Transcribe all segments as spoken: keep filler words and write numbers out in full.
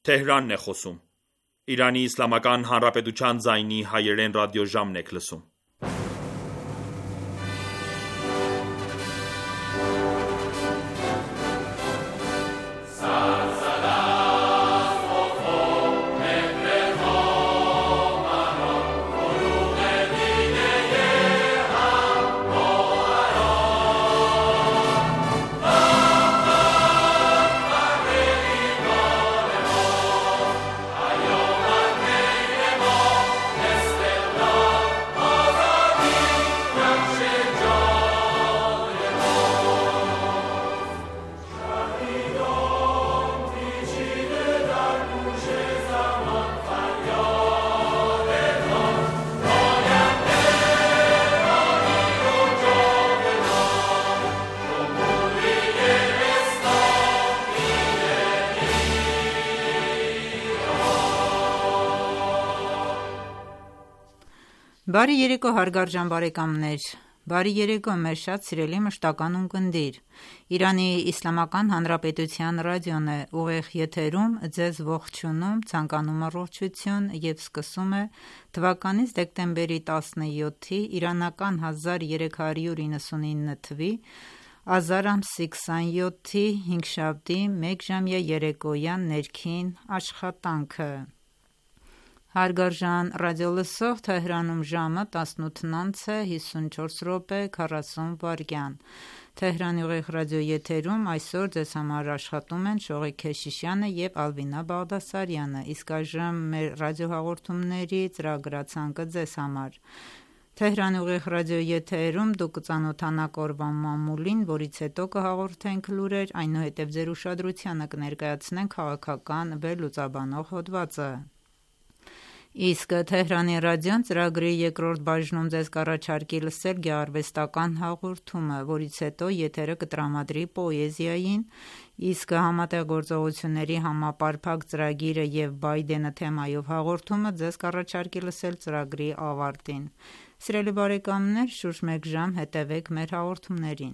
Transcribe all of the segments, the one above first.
Թեհրանն է խոսում։ Իրանի Իսլամական Հանրապետության ձայնի հայերեն ռադիոժամն եք լսում։ Բարի երեկո հարգարժան բարեկամներ, բարի երեկո մեր շատ սիրելի մշտական ունկնդիր, Իրանի Իսլամական Հանրապետության ռադիոն է ուղիղ եթերում ձեզ ողջունում, ցանկանում առողջություն և սկսում է թվականից դեկտեմբերի տասնյոթի իրանական հազար երեք հարյուր իննսունինը թվի ազար ամսի քսանյոթի հինգշաբթի մեկժամյա երեկոյան ներքին աշխատանքը։ Հարգարժան ռադիոլսող Թեհրանում ժամը տասնութն անց է հիսունչորս րոպե քառասուն վայրկյան։ Թեհրանի ուղիղ ռադիոեթերում այսօր ձեզ համար աշխատում են Շողիկ Քեշիշյանը և Ալվինա Բաղդասարյանը, իսկ այժմ մեր ռադիոհաղորդումների ծրագրացանկը ձեզ համար։ Թեհրանի ուղիղ ռադիոեթերում դուք կծանոթանաք օրվա մամուլին, որից հետո կհաղորդենք լուրեր, այնուհետև ձեր ուշադրությանը կներկայացնենք քաղաքական վերլուծաբանող հոդվածը։ Իսկ Թեհրանի ռադիոն ծրագրի երկրորդ բաժնում ձեզ կառաջարկի լսել գեղարվեստական հաղորդումը, որից հետո եթերը կտրամադրի պոեզիային, իսկ համատեղ գործողությունների համապարփակ ծրագիրը և Բայդենը թեմայով հաղորդումը ձեզ կառաջարկի լսել ծրագրի ավարտին։ Սիրելի բարեկամներ, շուրջ մեկ ժամ հետևեք մեր հաղորդումներին։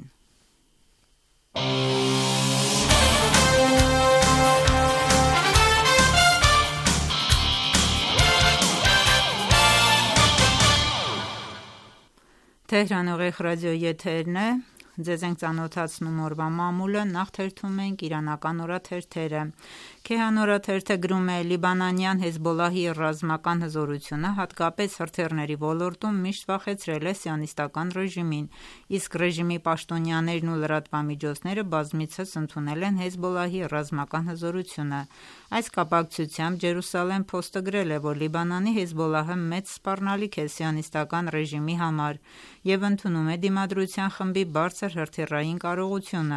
Թեհրանի ուղիղ ռադիոեթերն է, ձեզ ենք ծանոթացնում օրվա մամուլը, նախ թերթում ենք իրանական օրաթերթերը։ Քեհան օրաթերթը գրում է. Լիբանանյան Հեզբոլլահի ռազմական հզորությունը հատկապես հրթիռների ոլորտում միշտ վախեցրել է սիոնիստական ռեժիմին, իսկ ռեժիմի պաշտոնյաներն ու լրատվամիջոցները բազմիցս ընդունել են Հեզբոլլահի ռազմական հզորությունը։ Այս կապակցությամբ Ջերուսալեմ Փոստը գրել է, որ Լիբանանի Հեզբոլլահը մեծ սպառնալիք է սիոնիստական ռեժիմի համար և ընդունում է Դիմադրության խմբի բարձր հրթիռային կարողությունը։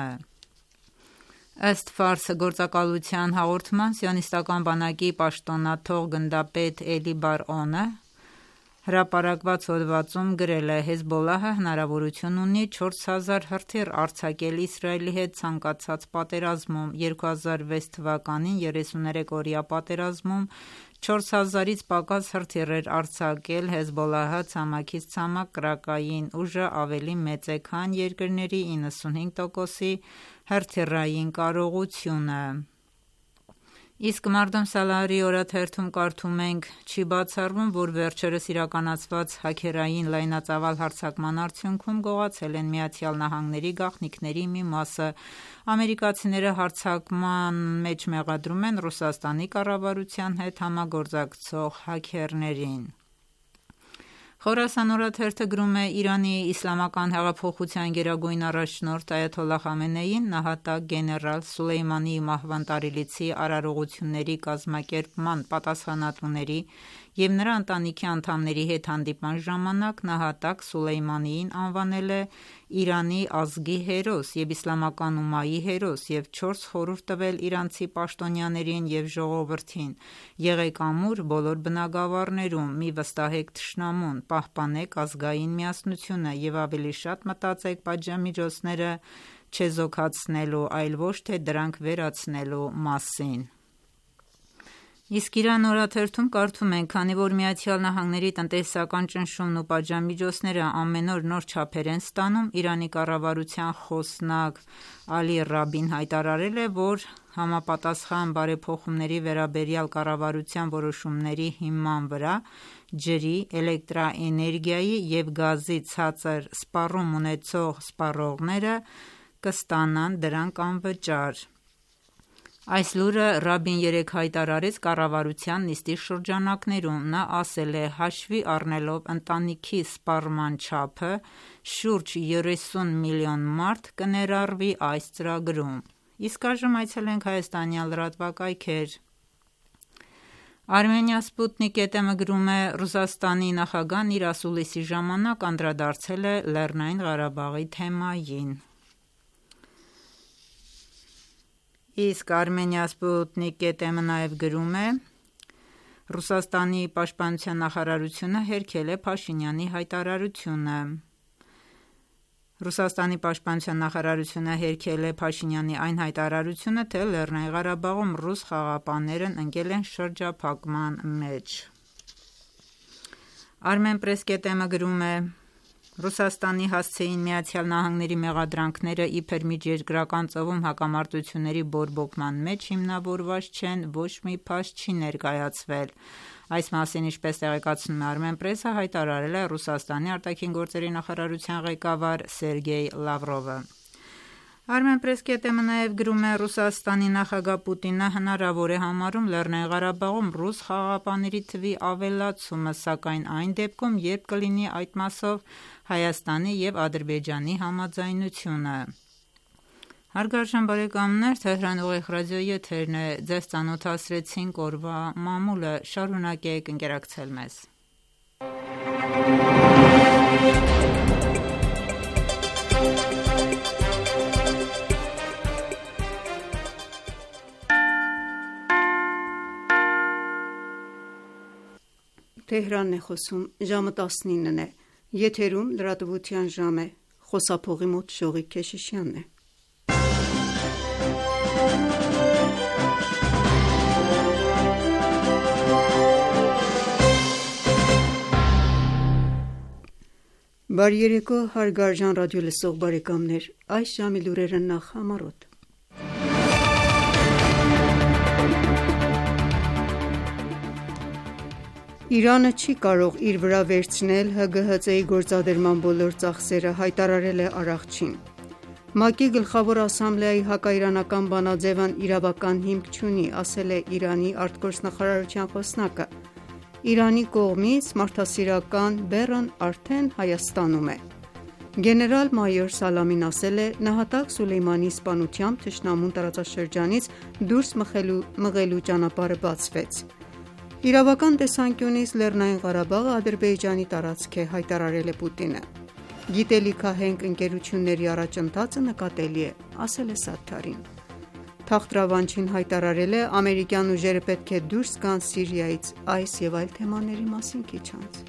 Ըստ Ֆարս գործակալության հաղորդման, սիոնիստական բանակի պաշտոնաթող գնդապետ Էլի Բար-Օնը հրապարակված հոդվածում գրել է. Հեզբոլլահը հնարավորություն ունի չորս հազար հրթիռ արձակել Իսրայելի հետ ցանկացած պատերազմում, երկու հազար վեց թվականին երեսուներեք օրյա պատերազմում չորս հազարից պակաս հրթիռ էր արձակել Հեզբոլլահը, ցամաքից ցամաք կրակային ուժը ավելի մեծ է, քան երկրների իննսունհինգ տոկոսի հրթիռային կարողությունը։ Իսկ Մարդոմ Սալահարի օրաթերթում կարդում ենք. Չի բացառվում, որ վերջերս իրականացված հաքերային լայնածավալ հարձակման արդյունքում գողացել են Միացյալ Նահանգների գաղտնիքների մի մասը։ Ամերիկացիները հարձակման մեջ մեղադրում են Ռուսաստանի կառավարության հետ համագործակցող հաքերներին։ Խորասան օրաթերթը գրում է. Իրանի իսլամական հեղափոխության գերագույն առաջնորդ Այաթոլլահ Խամենեին նահատակ գեներալ Սուլեյմանի մահվան տարելիցի արարողությունների կազմակերպման պատասխանատուների և նրա ընտանիքի անդամների հետ հանդիպման ժամանակ նահատակ Սուլեյմանիին անվանել է Իրանի ազգի հերոս և իսլամական ումմայի հերոս և չորս խորհուրդ տվել իրանցի պաշտոնյաներին և ժողովրդին. եղեք ամուր բոլոր բնագավառներում, մի վստահեք թշնամուն, պահպանեք ազգային միասնությունը և ավելի շատ մտածեք պատժամիջոցները չեզոքացնելու, այլ ոչ թե դրանք վերացնելու մասին։ Իսկ Իրան օրաթերթում կարդում ենք, քանի որ Միացյալ Նահանգների տնտեսական ճնշումն ու պատժամիջոցները ամեն օր նոր չափեր են ստանում, Իրանի կառավարության խոսնակ Ալի Ռաբին հայտարարել է, որ համապատասխան բարեփոխումների վերաբերյալ կառավարության որոշումների հիման վրա ջրի, էլեկտրաէներգիայի և գազի ցածր սպառում ունեցող սպառողները կստանան դրանք անվճար: Այս լուրը Ռաբին երեկ հայտարարեց կառավարության նիստի շրջանակներում: Նա ասել է. «Հաշվի առնելով ընտանիքի սպառման չափը, շուրջ երեսուն միլիոն մարդ կներառվի այս ծրագրում»: Իսկ այժմ այցելենք հայաստանյան լրատվակայքեր: Armenia Sputnik էթ էմ-ը գրում է. Ռուսաստանի նախագահն իր ասուլիսի ժամանակ անդրադարձել է Լեռնային Ղարաբաղի թեմային: Իսկ Armenia Sputnik էթ էմ-ը նաև գրում է. Ռուսաստանի պաշտպանության նախարարությունը հերքել է Փաշինյանի հայտարարությունը: Ռուսաստանի պաշտպանության նախարարությունը հերքել է Փաշինյանի այն հայտարարությունը, թե Լեռնային Ղարաբաղում ռուս խաղաղապահներն ընկել են շրջափակման մեջ: Armenpress էթ էմ-ը գրում է. Ռուսաստանի հասցեին ԱՄՆ-ի մեղադրանքները իբր միջերկրական ծովում հակամարտությունների բորբոքման մեջ հիմնավորված չեն, ոչ մի փաստ չի ներկայացվել: Այս մասին, ինչպես տեղեկացնում է Armenpress-ը, հայտարարել է Ռուսաստանի ԱԳ նախարարության ղեկավար Սերգեյ Լավրովը: Armenpress էթ էմ-ը նաև գրում է. Ռուսաստանի նախագահ Պուտինը հնարավոր է համարում Լեռնային Ղարաբաղում ռուս խաղաղապահների թվի ավելացումը, սակայն այն դեպքում, երբ կլինի այդ մասով Հայաստանի և Ադրբեջանի համաձայնությունը: Հարգարժան բարեկամներ, Թեհրան ուղիղ ռադիոյի եթերն է: Ձեզ ծանոթացրեցինք օրվա մամուլը: Շարունակեք ընկերակցել մեզ: Բարի երեկո հարգարժան ռադիոլսող բարեկամներ: Այս ժամի լուրերը նախ համառոտ: Իրանը չի կարող իր վրա վերցնել Հ Գ Հ Ծ-ի գործադրման բոլոր ծախսերը, հայտարարել է Արաղչին: ՄԱԿ-ի Գլխավոր ասամբլեայի հակաիրանական բանաձևն իրավական հիմք չունի, ասել է Իրանի արտգործնախարարության խոսնակը: Իրանի կողմից մարդասիրական բեռն արդեն Հայաստանում է: Գեներալ-մայոր Սալամին ասել է. «Նահատակ Սուլեյմանի սպանությամբ թշնամուն տարածաշրջանից դուրս մղելու ճանապարհը բացվեց»: Իրավական տեսանկյունից Լեռնային Ղարաբաղը Ադրբեջանի տարածք է, հայտարարել է Պուտինը: Գիտելիքահենք ընկերությունների առաջընթացը նկատելի է, ասել է Սաթարին: Թախտրավանջին հայտարարել է. «Ամերիկյան ուժերը պետք է դուրս գան Սիրիայից»: Այս և այլ թեմաների մասին քիչ անց: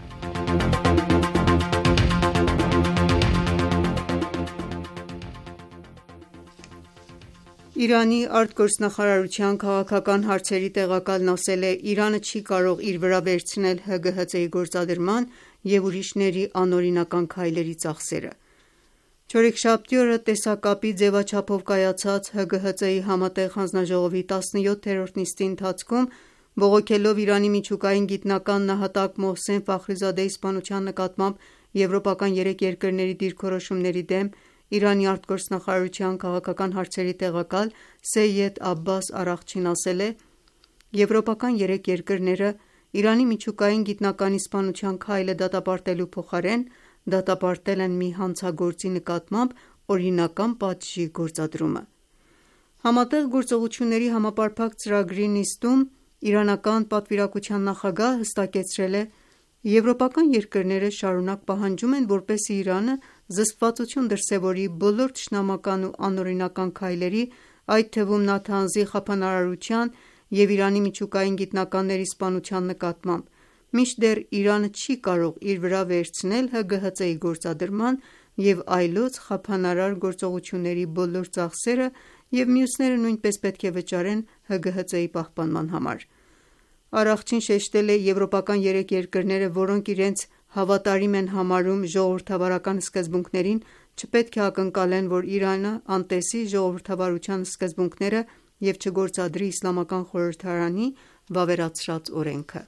Իրանի արտգործնախարարության քաղաքական հարցերի տեղակալն ասել է. «Իրանը չի կարող իր վրա վերցնել Հ Գ Հ Ծ-ի գործադրման և ուրիշների անօրինական քայլերի ծախսերը»: Չորեքշաբթի օրը տեսակապի ձևաչափով կայացած Հ Գ Հ Ծ-ի համատեղ հանձնաժողովի տասնյոթերորդ նիստի ընթացքում, բողոքելով Իրանի միջուկային գիտնական նահատակ Մոհսեն Ֆախրիզադեի սպանության նկատմամբ եվրոպական երեք երկրների դիրքորոշումների դեմ, Իրանի արտգործնախարարության քաղաքական հարցերի տեղակալ Սեյեդ Աբբաս Արաղչին ասել է. «Եվրոպական երեք երկրները Իրանի միջուկային գիտնականի սպանության քայլը դատապարտելու փոխարեն, դատապարտել են մի հանցագործի նկատմամբ օրինական պատժի գործադրումը»: Համատեղ գործողությունների համապարփակ ծրագրի նիստում իրանական պատվիրակության նախագահը հստակեցրել է. «Եվրոպական երկրները շարունակ պահանջում են, որպեսզի Իրանը զսպվածություն դրսևորի բոլոր թշնամական ու անօրինական քայլերի, այդ թվում Նաթանզի խափանարարության և Իրանի միջուկային գիտնականների սպանության նկատմամբ, մինչդեռ Իրանը չի կարող իր վրա վերցնել Հ Գ Հ Ծ-ի գործադրման և այլոց խափանարար գործողությունների բոլոր ծախսերը և մյուսները նույնպես պետք է վճարեն Հ Գ Հ Ծ-ի պահպանման համար»: Առաղջին շեշտել է եվրոպական երեք երկրները, որոնք իրենց հավատարիմ են համարում ժողովրդավարական սկզբունքներին, չպետք է ակնկալեն, որ Իրանը անտեսի ժողովրդավարության սկզբունքները և չգործադրի Իսլամական խորհրդարանի վավերացրած օրենքը: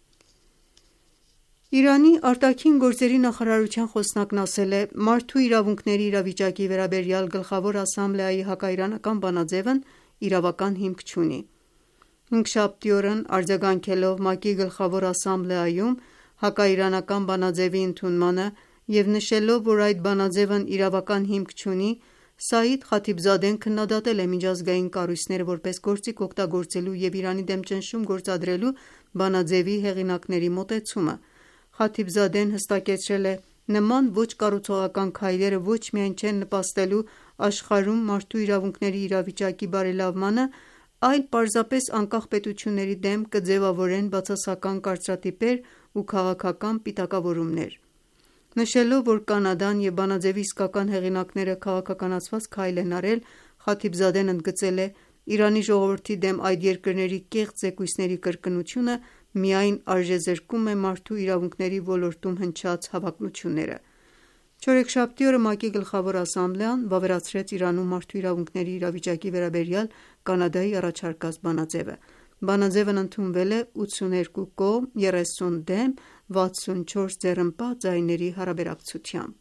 Իրանի արտաքին գործերի նախարարության խոսնակն ասել է. «Մարդու իրավունքների իրավիճակի վերաբերյալ Գլխավոր ասամբլեայի հակաիրանական բանաձևն իրավական հիմք չունի»: Հինգշաբթի օրն արձագանքելով ՄԱԿ-ի Գլխավոր ասամբլեայում հակաիրանական բանաձևի ընդունմանը և նշելով, որ այդ բանաձևն իրավական հիմք չունի, Սաիդ Խաթիբզադեն քննադատել է միջազգային կառույցները որպես գործիք օգտագործելու և Իրանի դեմ ճնշում գործադրելու բանաձևի հեղինակների մոտեցումը: Խաթիբզադեն հստակեցրել է. «Նման ոչ կառուցողական քայլերը ոչ միայն չեն նպաստելու աշխարհում մարդու իրավունքների իրավիճակի բարելավմանը, այլ պարզապես անկախ պետությունների դեմ կձևավորեն բացասական կարծրատիպեր ու քաղաքական պիտակավորումներ»: Նշելով, որ Կանադան և բանաձևի իսկական հեղինակները քաղաքականացված քայլ են արել, Խաթիբզադեն ընդգծել է. «Իրանի ժողովրդի դեմ այդ երկրների կեղծ զեկույցների կրկնությունը միայն արժեզրկում է մարդու իրավունքների ոլորտում հնչած հավակնությունները»: Չորեքշաբթի օրը ՄԱԿ-ի Գլխավոր ասամբլեան վավերացրեց Իրանում մարդու իրավունքների իրավիճակի վերաբերյալ Կանադայի առաջարկած բանաձևը: Բանաձևն ընդունվել է ութսուներկու կողմ, երեսուն դեմ, վաթսունչորս ձեռնպահ ձայների հարաբերակցությամբ: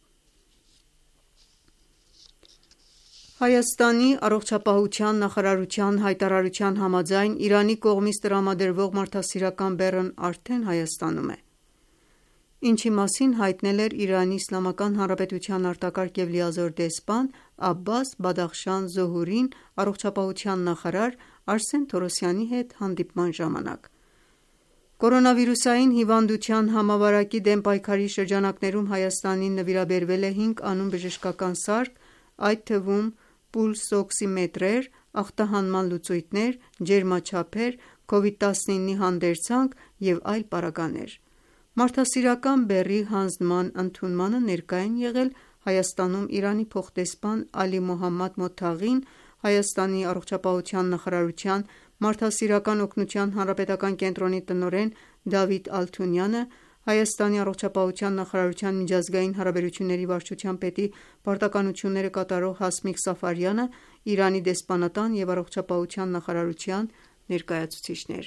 Հայաստանի առողջապահության նախարարության հայտարարության համաձայն Իրանի կողմից տրամադրվող մարդասիրական բեռն արդեն Հայաստանում է, ինչի մասին հայտնել էր ԻԻՀ արտակարգ և լիազոր դեսպան Աբբաս Բադախշան Զոհուրին առողջապահության նախարար Արսեն Թորոսյանի հետ հանդիպման ժամանակ: Կորոնավիրուսային հիվանդության համավարակի դեմ պայքարի շրջանակներում Հայաստանին նվիրաբերվել է հինգ անուն բժշկական սարք, այդ թվում պուլս օքսիմետրեր, ախտահանման լուծույթներ, ջերմաչափեր, քովիդ տասնիննի հանդերձանք և այլ պարագաներ: Մարդասիրական բեռի հանձնման ընդունմանը ներկա են եղել Հայաստանում Իրանի փոխդեսպան Ալի Մոհամմադ Մոթաղին, Հայաստանի առողջապահության նախարարության մարդասիրական օգնության հանրապետական կենտրոնի տնօրեն Դավիթ Ալթունյանը, Հայաստանի առողջապահության նախարարության միջազգային հարաբերությունների վարչության պետի պարտականությունները կատարող Հասմիկ Սաֆարյանը, Իրանի դեսպանատան և առողջապահության նախարարության ներկայացուցիչներ: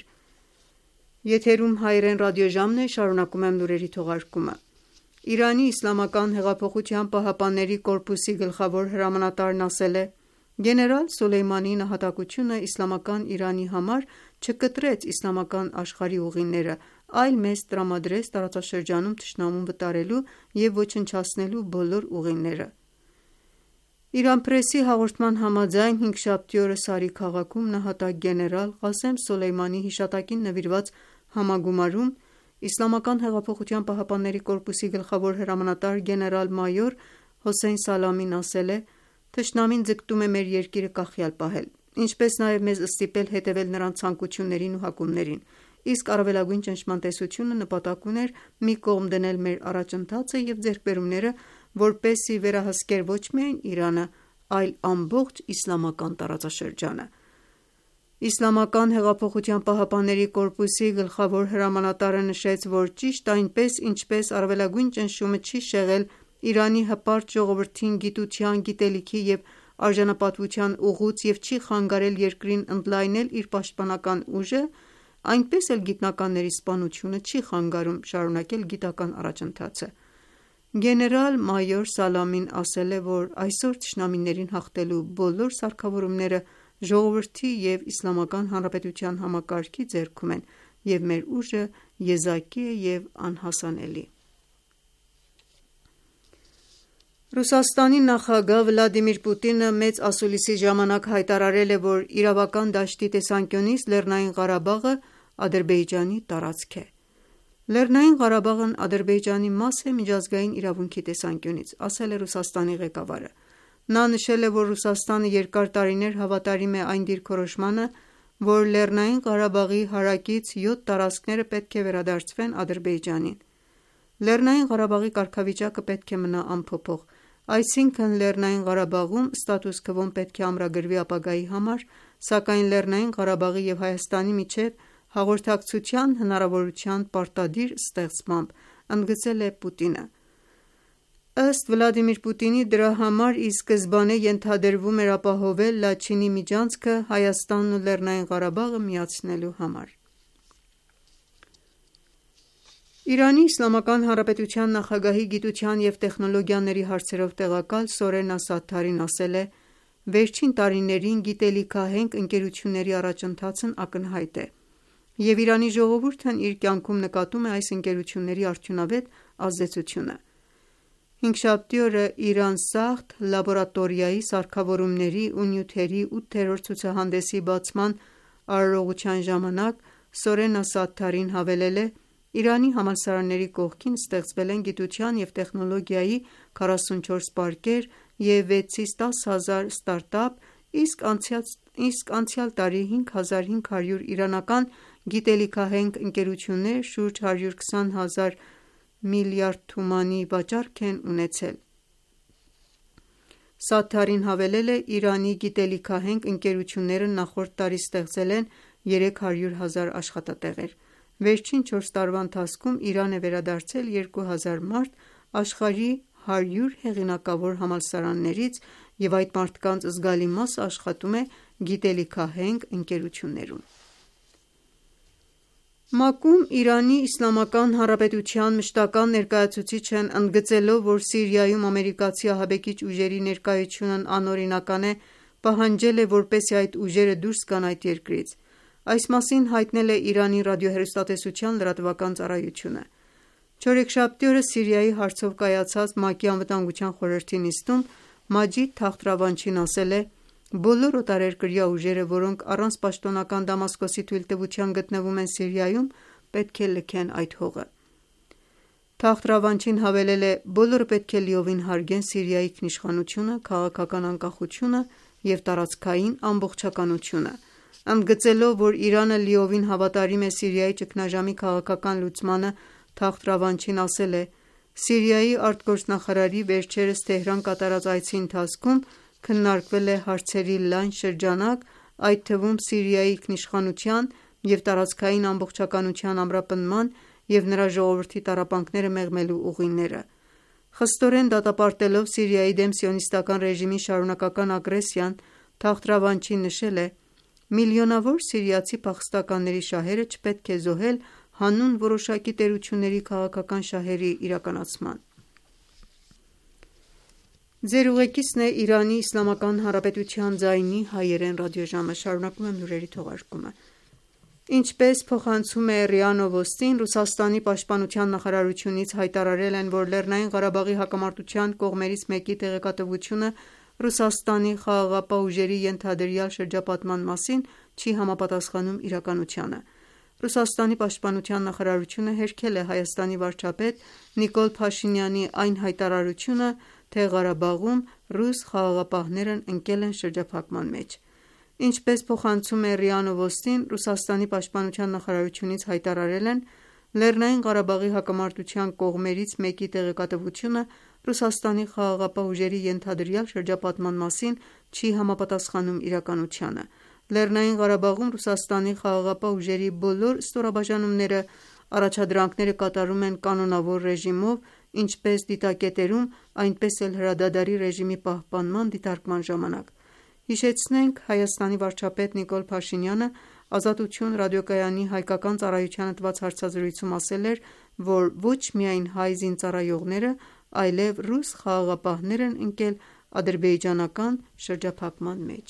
ԻԻՀ գլխավոր հրամանատարն ասել է. «Գեներալ Սոլեյմանիի նահատակությունը իսլամական Իրանի համար չկտրեց իսլամական աշխարհի ուղիները, այլ մեզ տրամադրեց տարածաշրջանում թշնամուն վտարելու և ոչնչացնելու բոլոր ուղիները»: «Իրանպրեսի» հաղորդման համաձայն հինգշաբթի օրը Սարի քաղաքում նահատակ գեներալ Ղասեմ Սոլեյմանիի հիշատակին նվիրված համագումարում ԻՀՊԿ-ի գլխավոր հրամանատար գեներալ-մայոր Հոսեյն Սալամին ասել է. «Թշնամին ձգտում է մեր երկիրը կախյալ պահել, ինչպես նաև մեզ ստիպել հետևել նրան ցանկություններին ու հակումներին, իսկ առավելագույն ճնշման տեսությունը նպատակ ուներ մի կողմ դնել մեր առաջընթացը և ձեռքբերումները, որպեսզի վերահսկեր ոչ միայն Իրանը, այլ ամբողջ իսլամական տարածաշրջանը»: ԻՀՊԿ-ի գլխավոր հրամանատարը նշեց, որ ճիշտ այնպես, ինչպես առավելագույն ճնշումը չի շեղել Իրանի հպարտ ժողովրդին գիտության, գիտելիքի և արժանապատվության ուղուց և չի խանգարել երկրին ընդլայնել իր պաշտպանական ուժը, այնպես էլ գիտնականների սպանությունը չի խանգարում շարունակել գիտական առաջընթացը: Գեներալ-մայոր Սալամին ասել է, որ այսօր թշնամիներին հաղթելու բոլոր սարքավորումները ժողովրդի և Իսլամական Հանրապետության համակարգի ձեռքում են և մեր ուժը եզակի է և անհասանելի: Ռուսաստանի նախագահ Վլադիմիր Պուտինը մեծ ասուլիսի ժամանակ հայտարարել է, որ իրավական դաշտի տեսանկյունից Լեռնային Ղարաբաղը Ադրբեջանի տարածք է: «Լեռնային Ղարաբաղն Ադրբեջանի մաս է միջազգային իրավունքի տեսանկյունից»,- ասել է Ռուսաստանի ղեկավարը: Նա նշել է, որ Ռուսաստանը երկար տարիներ հավատարիմ է այն դիրքորոշմանը, որ Լեռնային Ղարաբաղի հարակից յոթ տարածքները պետք է վերադարձվեն Ադրբեջանին: Լեռնային Ղարաբաղի կարգավիճակը պետք է մնա անփոփոխ, այսինքն Լեռնային Ղարաբաղում ստատուս քվոն պետք է ամրագրվի ապագայի համար, սակայն Լեռնային Ղարաբաղի և Հայաստանի միջև հաղորդակցության հնարավորության պարտադիր ստեղծմամբ, ընդգծել է Պուտինը: Ըստ Վլադիմիր Պուտինի, դրա համար ի սկզբանե ենթադրվում էր ապահովել Լաչինի միջանցքը Հայաստանն ու Լեռնային Ղարաբաղը միացնելու համար: ԻԻՀ նախագահի գիտության և տեխնոլոգիաների հարցերով տեղակալ Սորենա Սաթարին ասել է. «Վերջին տարիներին գիտելիքահենք ընկերությունների առաջընթացն ակնհայտ է, և Իրանի ժողովուրդն իր կյանքում նկատում է այս ընկերությունների արդյունավետ ազդեցությունը»: Հինգշաբթի օրը «Իրանսախթ» լաբորատորիայի սարքավորումների ու նյութերի ութերորդ ցուցահանդեսի բացման արարողության ժամանակ Սորենա Սաթարին հավելել է. «Իրանի համալսարանների կողքին ստեղծվել են գիտության և տեխնոլոգիայի քառասունչորս պարկեր և վեցից տասը հազար ստարտափ, իսկ անցյալ տարի հինգ հազար հինգ հարյուր իրանական գիտելիքահենք ընկերություններ շուրջ հարյուր քսան հազար միլիարդ թումանի վաճառք են ունեցել»: Սաթարին հավելել է. «Իրանի գիտելիքահենք ընկերությունները նախորդ տարի ստեղծել են երեք հարյուր հազար աշխատատեղեր: Վերջին չորս տարվա ընթացքում Իրան է վերադարձել երկու հազար մարդ աշխարհի հարյուր հեղինակավոր համալսարաններից և այդ մարդկանց զգալի մասը աշխատում է գիտելիքահենք ընկերություններում»: ՄԱԿ-ում ԻԻՀ մշտական ներկայացուցիչն ընդգծելով, որ Սիրիայում ամերիկացի ահաբեկիչ ուժերի ներկայությունն անօրինական է, պահանջել է, որպեսզի այդ ուժերը դուրս գան այդ երկրից: Այս մասին հայտնել է Իրանի ռադիոհեռուստատեսության լրատվական ծառայությունը: Չորեքշաբթի օրը Սիրիայի հարցով կայացած ՄԱԿ-ի Անվտանգության խորհրդի նիստում Մաջիդ Թախտ Ռավանչին ասել է. «Բոլոր օտարերկրյա ուժերը, որոնք առանց պաշտոնական Դամասկոսի թույլտվության գտնվում են Սիրիայում, պետք է լքեն այդ հողը»: Թախտ Ռավանչին հավելել է. «Բոլորը պետք է լիովին հարգեն Սիրիայի ինքնիշխանությունը, քաղաքական անկախությունը և տարածքային ամբողջականությունը»: Ընդգծելով, որ Իրանը լիովին հավատարիմ է Սիրիայի ճգնաժամի քաղաքական լուծմանը, Թախտ Ռավանչին ասել է. «Սիրիայի արտգործնախարարի վերջերս Թեհրան կատարած այցի ընթացքում քննարկվել է հարցերի լայն շրջանակ, այդ թվում Սիրիայի ինքնիշխանության և տարածքային ամբողջականության ամրապնդման և նրա ժողովրդի տառապանքները մեղմելու ուղիները»: Խստորեն դատապարտելով Սիրիայի դեմ Սիոնիստական ռեժիմի շարունակական ագրեսիան, Թախտ Ռավանչին նշել է. «Միլիոնավոր սիրիացի փախստականների շահերը չպետք է զոհել հանուն որոշակի տերությունների քաղաքական շահերի իրականացման»: Ինչպես փոխանցում է ՌԻԱ Նովոստին, Ռուսաստանի պաշտպանության նախարարությունից հայտարարել են, որ Լեռնային Ղարաբաղի հակամարտության կողմերից մեկի տեղեկատվությունը Ռուսաստանի խաղաղապահ ուժերի ենթադրյալ շրջապատման մասին չի համապատասխանում իրականությանը: Ռուսաստանի պաշտպանության նախարարությունը հերքել է Հայաստանի վարչապետ Նիկոլ Փաշինյանի այն հայտարարությունը, թե Ղարաբաղում ռուս խաղաղապահներն ընկել են շրջափակման մեջ: Ինչպես փոխանցում է ՌԻԱ Նովոստին, Ռուսաստանի պաշտպանության նախարարությունից հայտարարել են. «Լեռնային Ղարաբաղի հակամարտության կողմերից մեկի տեղեկատվությունը Ռուսաստանի խաղաղապահ ուժերի ենթադրյալ շրջապատման մասին չի համապատասխանում իրականությանը: Լեռնային Ղարաբաղում Ռուսաստանի խաղաղապահ ուժերի բոլոր ստորաբաժանումները առաջադրանքները կատարում են կանոնավոր ռեժիմով ինչպես դիտակետերում, այնպես էլ հրադադարի ռեժիմի պահպանման դիտարկման ժամանակ»: Հիշեցնենք, Հայաստանի վարչապետ Նիկոլ Փաշինյանը «Ազատություն» ռադիոկայանի հայկական ծառայությանը տված հարցազրույցում ասել էր, որ ոչ միայն հայ զինծառայողները, այլև ռուս խաղաղապահներ են ընկել ադրբեջանական շրջափակման մեջ: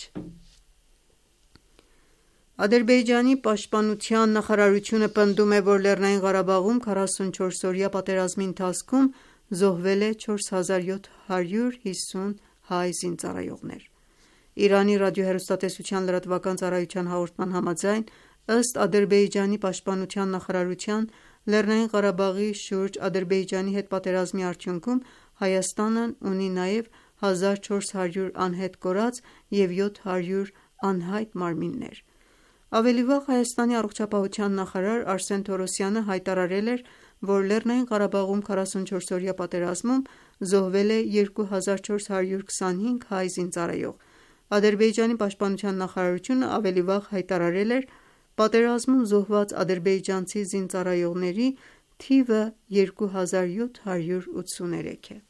Ադրբեջանի պաշտպանության նախարարությունը պնդում է, որ Լեռնային Ղարաբաղում քառասունչորս-օրյա պատերազմի ընթացքում զոհվել է չորս հազար յոթ հարյուր հիսուն հայ զինծառայողներ: Իրանի ռադիոհեռուստատեսության լրատվական ծառայության հաղորդման համաձայն, ըստ Ադրբեջանի պաշտպանության նախարարության, Լեռնային Ղարաբաղի շուրջ Ադրբեջանի հետ պատերազմի արդյունքում Հայաստանն ունի նաև հազար չորս հարյուր անհետ կորած և յոթ հարյուր անհայտ մարմիններ: Ավելի վաղ Հայաստանի առողջապահության նախարար Արսեն Թորոսյանը հայտարարել էր, որ Լեռնային Ղարաբաղում քառասունչորս-օրյա պատերազմում զոհվել է երկու հազար չորս հարյուր քսանհինգ հայ զինծառայող: Ադրբեջանի պաշտպանության նախարարությունը ավելի վաղ հայտարարել էր, պատերազմում զոհված ադրբեջանցի զինծառայողների թիվը երկու հազար յոթ հարյուր ութսուներեք է։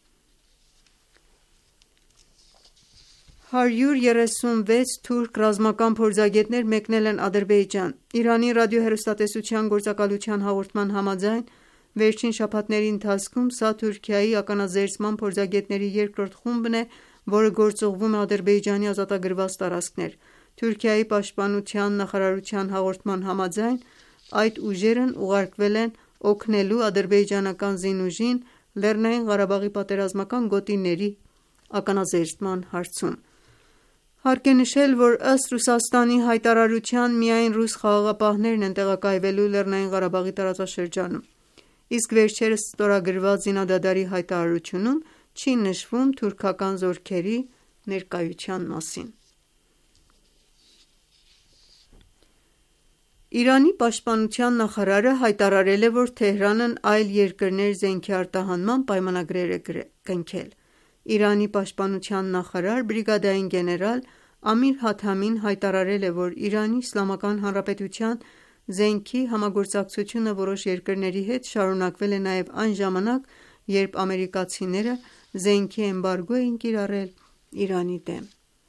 հարյուր երեսունվեց թուրք ռազմական փորձագետներ մեկնել են Ադրբեջան։ Իրանի ռադիոհեռուստատեսության գործակալության հաղորդման համաձայն, վերջին շաբաթների ընթացքում սա Թուրքիայի ականազերծման փորձագետների երկրորդ խումբն է, որը գործուղվում է Ադրբեջանի ազատագրված տարածքներ։ Թուրքիայի պաշտպանության նախարարության հաղորդման համաձայն, այդ ուժերն ուղարկվել են օգնելու ադրբեջանական զինուժին Լեռնային Ղարաբաղի պատերազմական գոտիների ականազերծման հարցում։ Հարկ է նշել, որ ըստ Ռուսաստանի հայտարարության միայն ռուս խաղաղապահներն են տեղակայվելու Լեռնային Ղարաբաղի տարածաշրջանում, իսկ վերջերս ստորագրված զինադադարի հայտարարությունում չի նշվում թուրքական զորքերի ներկայության մասին։ Իրանի պաշտպանության նախարարը հայտարարել է, որ Թեհրանն այլ երկրներ զենքի արտահանման պայմանագրեր է կնքել։ Իրանի պաշտպանության նախարար բրիգադային գեներալ Ամիր Հաթամին հայտարարել է, որ Իրանի Իսլամական Հանրապետության զենքի համագործակցությունը որոշ երկրների հետ շարունակվել է նաև այն ժամանակ, երբ ամերիկացիները զենքի էմբարգո էին կիրառել Իրանի դեմ։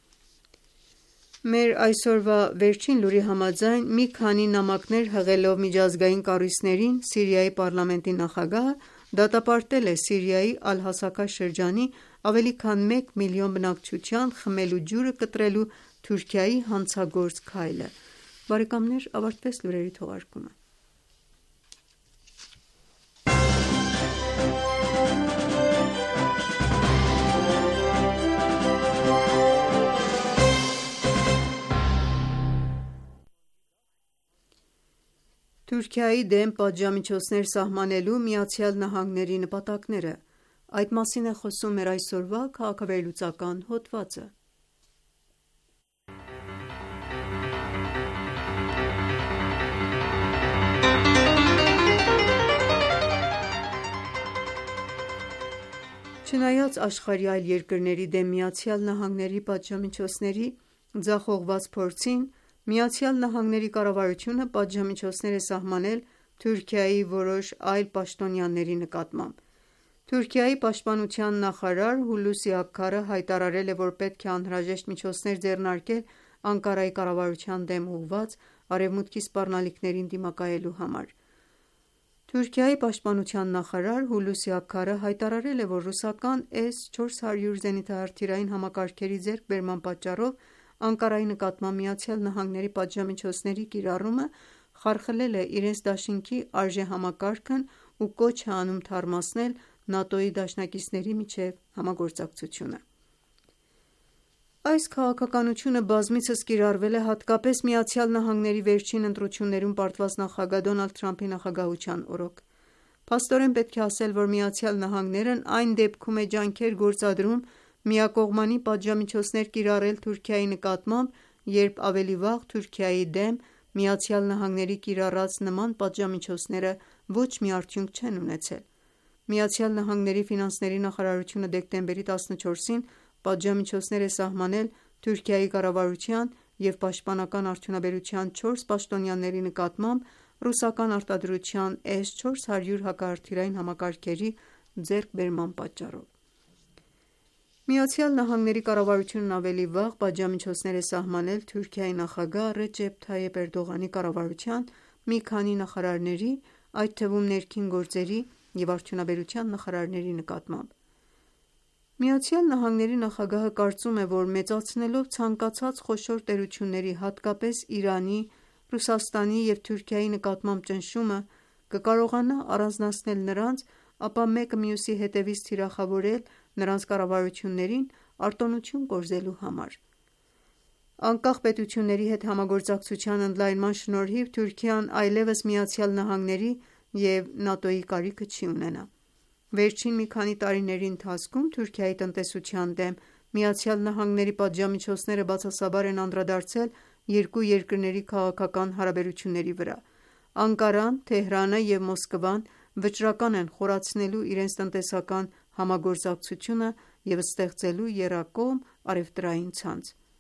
Մեր այսօրվա վերջին լուրի համաձայն, մի քանի նամակներ հղելով միջազգային կառույցներին, Սիրիայի պարլամենտի նախագահը դատապարտել է Սիրիայի Ալ-Հասակա շրջանի ավելի քան մեկ միլիոն բնակչության խմելու ջուրը կտրելու Թուրքիայի հանցագործ քայլը։ Բարեկամներ, ավարտվեց լուրերի թողարկումը։ Թուրքիայի դեմ պատժամիջոցներ սահմանելու ԱՄՆ-ի նպատակները։ Այդ մասին է խոսում մեր այսօրվա քաղաքավերլուծական հոդվածը։ Չնայած աշխարհի այլ երկրների դեմ ԱՄՆ-ի պատժամիջոցների ձախողված փորձին, ԱՄՆ-ի կառավարությունը պատժամիջոցներ է սահմանել Թուրքիայի որոշ այլ պաշտոնյաների նկատմամբ։ Թուրքիայի պաշտպանության նախարար Հուլուսի Աքարը հայտարարել է, որ պետք է անհրաժեշտ միջոցներ ձեռնարկել Անկարայի կառավարության դեմ ուղղված Արևմուտքի սպառնալիքներին դիմակայելու համար։ Թուրքիայի պաշտպանության նախարար Հուլուսի Աքարը հայտարարել է, որ ռուսական էս չորս հարյուր զենիթահրթիռային համակարգերի ձեռքբերման պատճառով Անկարայի նկատմամբ ԱՄՆ-ի պատժամիջոցների կիրառումը խարխլել է իրենց դաշինքի արժեհամակարգն ու կոչ է անում թարմացնել ՆԱՏՕ-ի դաշնակիցների միջև համագործակցությունը։ Այս քաղաքականությունը բազմիցս կիրառվել է հատկապես ԱՄՆ-ի վերջին ընտրություններում պարտված նախագահ Դոնալդ Թրամփի նախագահության օրոք։ Փաստորեն պետք է ասել, որ ԱՄՆ-ն այն դեպքում է ջանքեր գործադրում միակողմանի պատժամիջոցներ կիրառել Թուրքիայի նկատմամբ, երբ ավելի վաղ Թուրքիայի դեմ ԱՄՆ-ի կիրառած նման պատժամիջոցները ոչ մի արդյունք չեն ունեցել։ ԱՄՆ ֆինանսների նախարարությունը դեկտեմբերի տասնչորսին պատժամիջոցներ է սահմանել Թուրքիայի կառավարության և պաշտպանական արդյունաբերության չորս պաշտոնյաների նկատմամբ ռուսական արտադրության էս չորս հարյուր հակահրթիռային համակարգերի ձեռքբերման պատճառով։ ԱՄՆ կառավարությունն ավելի վաղ պատժամիջոցներ է սահմանել Թուրքիայի նախագահ Ռեջեփ Թայեփ Էրդողանի կառավարության մի քանի նախարարների, այդ թվում ներքին գործերի և արդյունաբերության նախարարների նկատմամբ։ ԱՄՆ նախագահը կարծում է, որ մեծացնելով ցանկացած խոշոր տերությունների, հատկապես Իրանի, Ռուսաստանի և Թուրքիայի նկատմամբ ճնշումը, կկարողանա առանձնացնել նրանց, ապա մեկը մյուսի հետևից թիրախավորել նրանց կառավարություններին արտոնություն կորզելու համար։ Անկախ պետությունների հետ համագործակցության ընդլայնման շնորհիվ Թուրքիան այլևս ԱՄՆ-ի և ՆԱՏՕ-ի կարիքը չի ունենա։ Վերջին մի քանի տարիների ընթացքում Թուրքիայի տնտեսության դեմ ԱՄՆ-ի պատժամիջոցները բացասաբար են անդրադարձել երկու երկրների քաղաքական հարաբերությունների վրա։ Անկարան, Թեհրանը և Մոսկվան վճռական են խորացնելու իրենց տնտեսական համագործակցությունը և ստեղծելու եռակողմ առևտրային ցանց։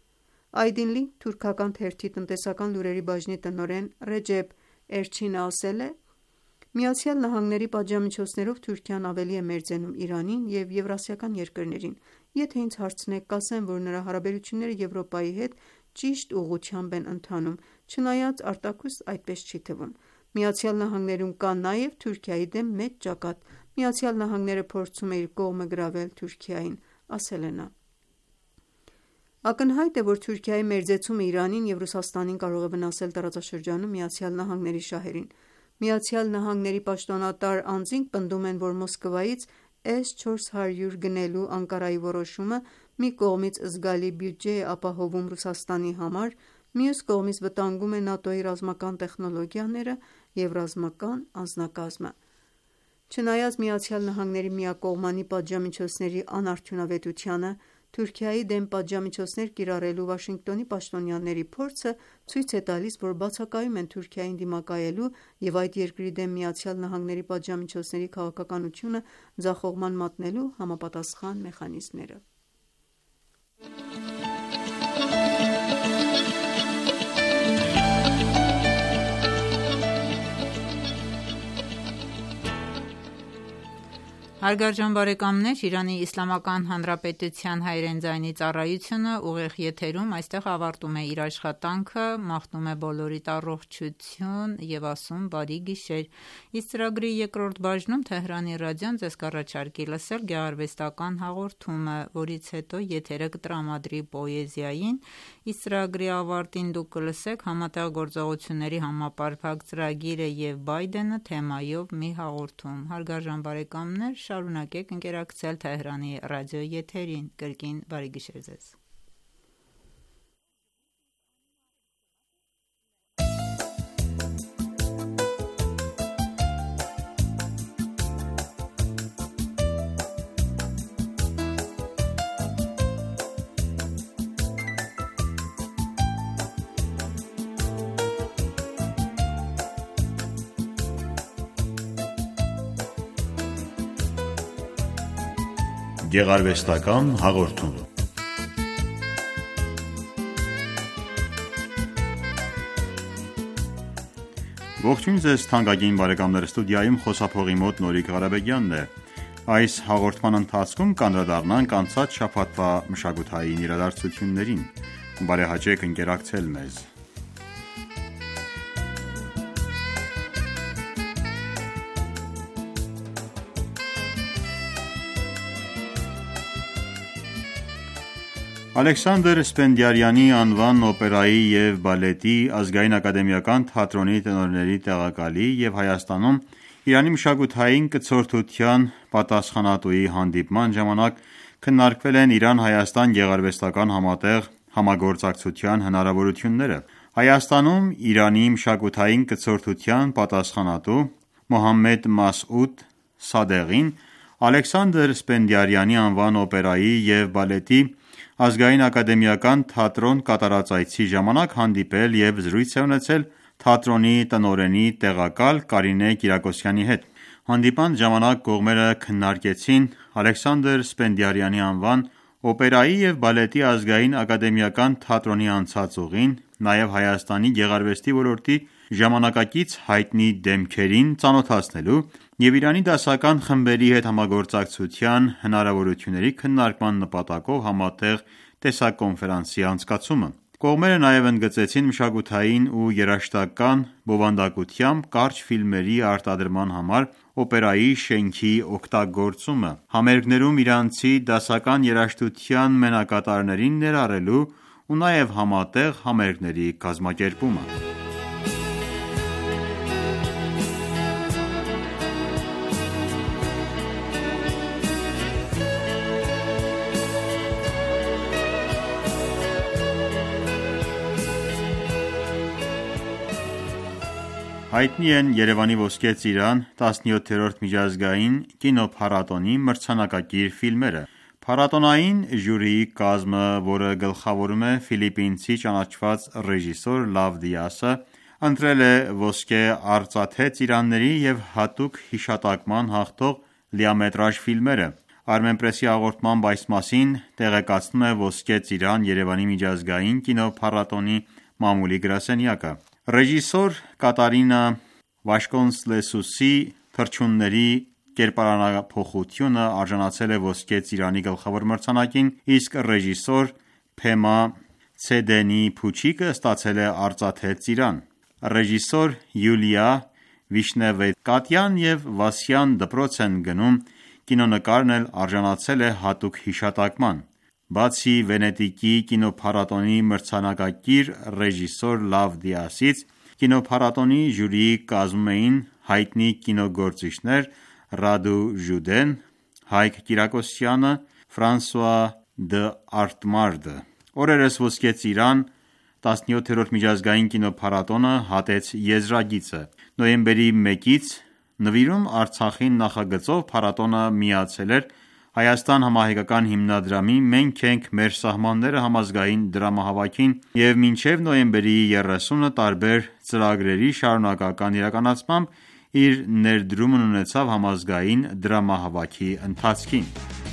Aydınlı թուրքական թերթի տնտեսական լուրերի բաժնի տնօրեն Ռեջեփ Էրչինը ասել է. Միացյալ Նահանգների պատժամիջոցներով Թուրքիան ավելի է մերձենում Իրանին և եվրասիական երկրներին։ Եթե ինձ հարցնեք, կասեմ, որ նրա հարաբերությունները Եվրոպայի հետ ճիշտ ուղղությամբ են ընթանում, չնայած արտաքուստ այդպես չի թվում։ Միացյալ Նահանգներում կա նաև Թուրքիայի դեմ մեծ ճակատ։ Միացյալ Նահանգները փորձում է իր կողմը գրավել Թուրքիային, ասել է նա։ Ակնհայտ է, որ Թուրքիայի մերձեցումը Իրանին և Ռուսաստանին կարող է վնասել տարածաշրջանում Միացյալ Նահանգների շահերին։ Միացյալ Նահանգների պաշտոնատար անձինք պնդում են, որ Մոսկվայից էս չորս հարյուր գնելու Անկարայի որոշումը մի կողմից զգալի բյուջե է ապահովում Ռուսաստանի համար, մյուս կողմից վտանգում է ՆԱՏՕ-ի ռազմական տեխնոլոգիաները և ռազմական անձնակազմը։ Չնայած Միացյալ Նահանգների միակողմանի պատժամիջոցների անարդյունավետությանը, Թուրքիայի դեմ պատժամիջոցներ կիրառելու Վաշինգտոնի պաշտոնյաների փորձը ցույց է տալիս, որ բացակայում են Թուրքիային դիմակայելու և այդ երկրի դեմ Միացյալ Նահանգների պատժամիջոցների քաղաքականությունը ձախողման մատնելու համապատասխան մեխանիզմները։ Հարգարժան բարեկամներ, Իրանի Իսլամական Հանրապետության հայերեն ձայնի ծառայությունը ուղիղ եթերում այստեղ ավարտում է իր աշխատանքը, մաղթում է բոլորիդ առողջություն և ասում բարի գիշեր։ Իսկ ծրագրի երկրորդ բաժնում Թեհրանի ռադիոն ձեզ կառաջարկի լսել գեղարվեստական հաղորդումը, որից հետո եթերը կտրամադրի պոեզիային, իսկ ծրագրի ավարտին դուք կլսեք Համատեղ գործողությունների համապարփակ ծրագիրը և Բայդենը թեմայով մի հաղորդում։ Հարգարժան բարեկամներ, շարունակեք ընկերակցել Թեհրանի ռադիոյի եթերին։ Կրկին բարի գիշեր ձեզ։ Գեղարվեստական հաղորդում։ Ողջույն ձեզ թանկագին բարեկամներ, ստուդիայում խոսափողի մոտ Նորիկ Ղարաբեգյանն է։ Այս հաղորդման ընթացքում կանդրադառնանք անցած շաբաթվա մշակութային իրադարձություններին։ Բարեհաճեք ընկերակցել մեզ։ Ալեքսանդր Սպենդիարյանի անվան օպերայի և բալետի ազգային ակադեմիական թատրոնի տնօրենների տեղակալի և Հայաստանում Իրանի մշակութային կցորդության պատասխանատուի հանդիպման ժամանակ քննարկվել են Իրան-Հայաստան գեղարվեստական համատեղ համագործակցության հնարավորությունները։ Հայաստանում Իրանի մշակութային կցորդության պատասխանատու Մոհամմեդ Մասուդ Սադեղին Ալեքսանդր Սպենդիարյանի անվան օպերայի և բալետի ազգային ակադեմիական թատրոն կատարած այցի ժամանակ հանդիպել և զրույց է ունեցել թատրոնի տնօրենի տեղակալ Կարինե Կիրակոսյանի հետ։ Հանդիպման ժամանակ կողմերը քննարկեցին Ալեքսանդր Սպենդիարյանի անվան օպերայի և բալետի ազգային ակադեմիական թատրոնի անցած ուղին, նաև Հայաստանի գեղարվեստի ոլորտի ժամանակակից հայտնի դեմքերին ծանոթացնելու և Իրանի դասական խմբերի հետ համագործակցության հնարավորությունների քննարկման նպատակով համատեղ տեսակոնֆերանսի անցկացումը։ Կողմերը նաև ընդգծեցին մշակութային ու երաժշտական բովանդակությամբ կարճ ֆիլմերի արտադրման համար օպերայի շենքի օգտագործումը, համերգներում իրանցի դասական երաժշտության մենակատարներին ներառելու ու նաև համատեղ համերգների կազմակերպումը։ Հայտնի են Երևանի Ոսկե Ծիրան տասնյոթերորդ միջազգային կինոփառատոնի մրցանակակիր ֆիլմերը։ Փառատոնային ժյուրիի կազմը, որը գլխավորում է ֆիլիպինցի ճանաչված ռեժիսոր Լավ Դիասը, ընտրել է ոսկե արծաթե ծիրանների և հատուկ հիշատակման հաղթող լիամետրաժ ֆիլմերը։ Armenpress-ի հաղորդմամբ այս մասին տեղեկացնում է Ոսկե ծիրան Երևանի միջազգային կինոփառատոնի մամուլի գրասենյակը։ Ռեժիսոր Կատարինա Վաշկոնսելեսուսի «Թռչունների կերպարանափոխությունը» արժանացել է Ոսկե ծիրանի գլխավոր մրցանակին, իսկ ռեժիսոր Փեմա Ցեդենի Փուչիկը ստացել է արծաթե ծիրան։ Ռեժիսոր Յուլիա Վիշնևսկայան և Վասյան դպրոց են գնում կինոնկարն էլ արժանացել է հատուկ հիշատակման։ Բացի Վենետիկի կինոփառատոնի մրցանակակիր ռեժիսոր Լավ Դիասից, կինոփառատոնի ժյուրիի կազմում էին հայտնի կինոգործիչներ Ռադու Ժուդեն, Հայկ Կիրակոսյանը, Ֆրանսուଆ Դ'Արտմարդը։ Օրերս Ոսկե ծիրան տասնյոթերորդ միջազգային կինոփառատոնը հատեց եզրագիծը։ Նոյեմբերի մեկից նվիրում Արցախին նախագծով փառատոնը միացել էր Հայաստան համահայկական հիմնադրամի «Մենք ենք, մեր սահմանները» համազգային դրամահավաքին և մինչև նոյեմբերի երեսունը տարբեր ծրագրերի շարունակական իրականացմամբ իր ներդրումն ունեցավ համազգային դրամահավաքի ընթացքին։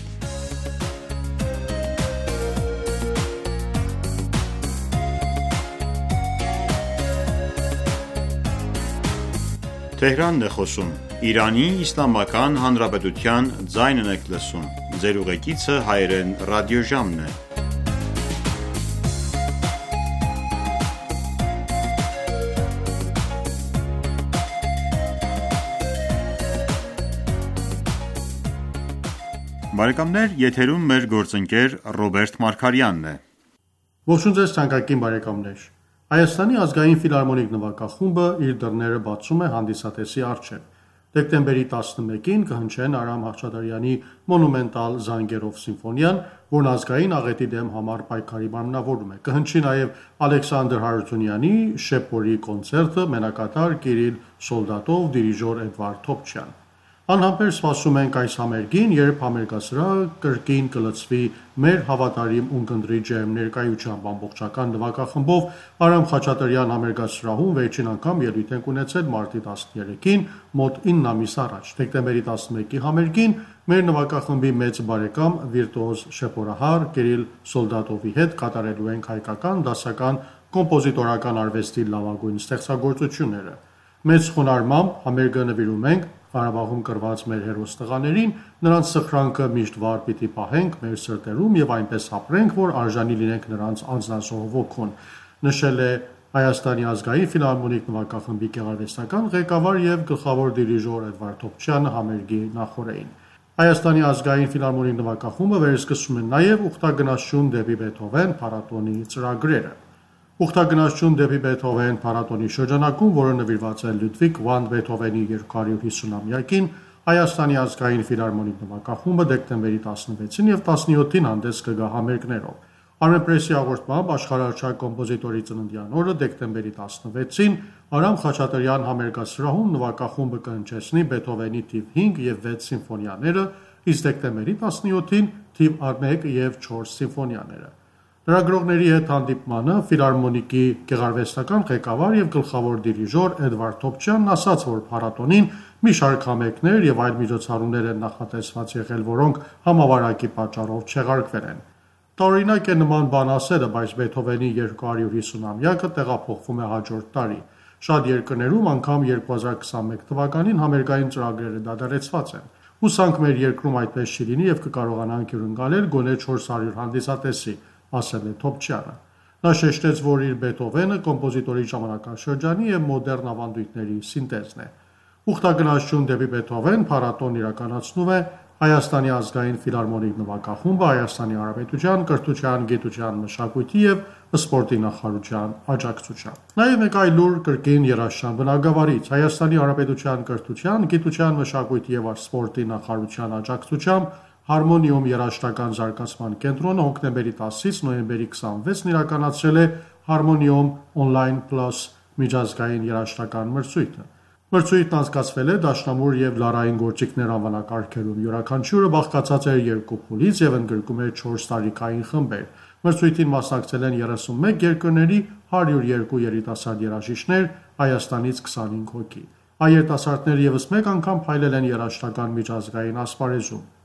Բարեկամներ, եթերում մեր գործընկեր Ռոբերտ Մարգարյանն է։ Ողջույն ձեզ թանկագին բարեկամներ։ Հայաստանի ազգային ֆիլհարմոնիկ նվագախումբը իր դռները բացում է հանդիսատեսի առջև։ Դեկտեմբերի տասնմեկին կհնչեն Արամ Խաչատրյանի մոնումենտալ Զանգերով սիմֆոնիան, որն ազգային աղետի դեմ համառ պայքարի մարմնավորում է։ Կհնչի նաև Ալեքսանդր Հարությունյանի Շեպորի կոնցերտը, մենակատար Կիրիլ Սոլդատով, դիրիժոր Էդվարդ Թոփչյան։ Անհամբեր սպասում ենք այս համերգին, երբ համերգասրահը կրկին կլցվի մեր հավատարիմ ունկնդրի ջերմ ներկայությամբ ամբողջական նվագախմբով Արամ Խաչատրյան համերգասրահում վերջին անգամ ելույթ ենք ունեցել մարտի տասներեքին, մոտ ինը ամիս առաջ։ Դեկտեմբերի տասնմեկի համերգին մեր նվագախմբի մեծ բարեկամ վիրտուոզ շեփորահար Կիրիլ Սոլդատովի հետ կատարելու ենք հայկական դասական կոմպոզիտորական արվեստի լավագույն ստեղծագործությունները։ Մեծ խոնարհմամբ համերգը նվիրում ենք Ղարաբաղում կռված մեր հերոս տղաներին, նրանց սխրանքը միշտ վար պիտի պահենք մեր սրտերում և այնպես ապրենք, որ արժանի լինենք նրանց անձնասողով ոգուն, նշել է Հայաստանի ազգային ֆիլհարմոնիկ նվագախմբի գեղարվեստական ղեկավար և գլխավոր դիրիժոր Էդվարդ Թոփչյանը համերգի նախօրեին։ Հայաստանի ազգային ֆիլհարմոնիկ նվագախումբը վերսկսում է նաև «Ուխտագնացություն դեպի Բեթհովեն» փառատոնի ծրագրերը։ «Ուխտագնացություն դեպի Բեթհովեն» փառատոնի շրջանակում, որը նվիրված է Լյուդվիգ վան Բեթհովենի երկու հարյուր հիսունամյակին, Հայաստանի ազգային ֆիլհարմոնիկ նվագախումբը դեկտեմբերի տասնվեցին և տասնյոթին հանդես կգա համերգներով։ Armenpress-ի հաղորդմամբ աշխարհահռչակ կոմպոզիտորի ծննդյան օրը դեկտեմբերի տասնվեցին Արամ Խաչատրյան համերգասրահում նվագախումբը կհնչեցնի Բեթհովենի թիվ հինգ և վեց սիմֆոնիաները, իսկ դեկտեմբերի տասնյոթին թիվ մեկ և չորս սիմֆոնիաները։ Լրագրողների հետ հանդիպմանը ֆիլհարմոնիկի գեղարվեստական ղեկավար և գլխավոր դիրիժոր Էդվարդ Թոփչյանն ասաց, որ փառատոնին մի շարք համերգներ և այլ միջոցառումներ են նախատեսված եղել, որոնք համավարակի պատճառով չեղարկվել են։ Տարօրինակ է նման բան ասելը, բայց Բեթհովենի երկու հարյուր հիսունամյակը տեղափոխվում է հաջորդ տարի։ Շատ երկրներում անգամ երկու հազար քսանմեկ թվականին համերգային ծրագրերը դադարեցված են։ Հուսանք մեր երկրում այդպես չի լինի և կկարողանանք հյուրընկալել գոնե չորս հարյուր հանդիսատեսի, ասել է Թոփչյանը։ Նա շեշտեց, որ իր Բեթհովենը կոմպոզիտորի ժամանակաշրջանի և մոդեռն ավանդույթների սինտեզն է։ «Ուխտագնացություն դեպի Բեթհովեն» փառատոնն իրականացնում է Հայաստանի ազգային ֆիլհարմոնիկ նվագախումբը Հայաստանի Հանրապետության կրթության, գիտության, մշակույթի և սպորտի նախարարության աջակցությամբ։ Նաև մեկ այլ լուր կրկին երաժշտության բնագավառից։ Հայաստանի Հանրապետության կրթության, գիտության, մշակույթի և սպորտի նախարարության աջակցությամբ Հարմոնիում երաժշտական զարգացման կենտրոնը հոկտեմբերի տասից նոյեմբերի քսանվեցին իրականացրել է Հարմոնիում Online Plus միջազգային երաժշտական մրցույթը։ Մրցույթն անցկացվել է դաշնամուր և լարային գործիքներ անվանակարգերում։ Յուրաքանչյուրը բաղկացած էր երկու փուլից և ընդգրկում էր չորս տարիքային խմբեր։ Մրցույթին մասնակցել են երեսունմեկ երկրների հարյուր երկու երիտասարդ երաժիշտներ, Հայաստանից քսանհինգ հոգի։ Այ երիտասարդները ևս մեկ անգամ փայլել են երաժշտական միջազգային ասպարեզում։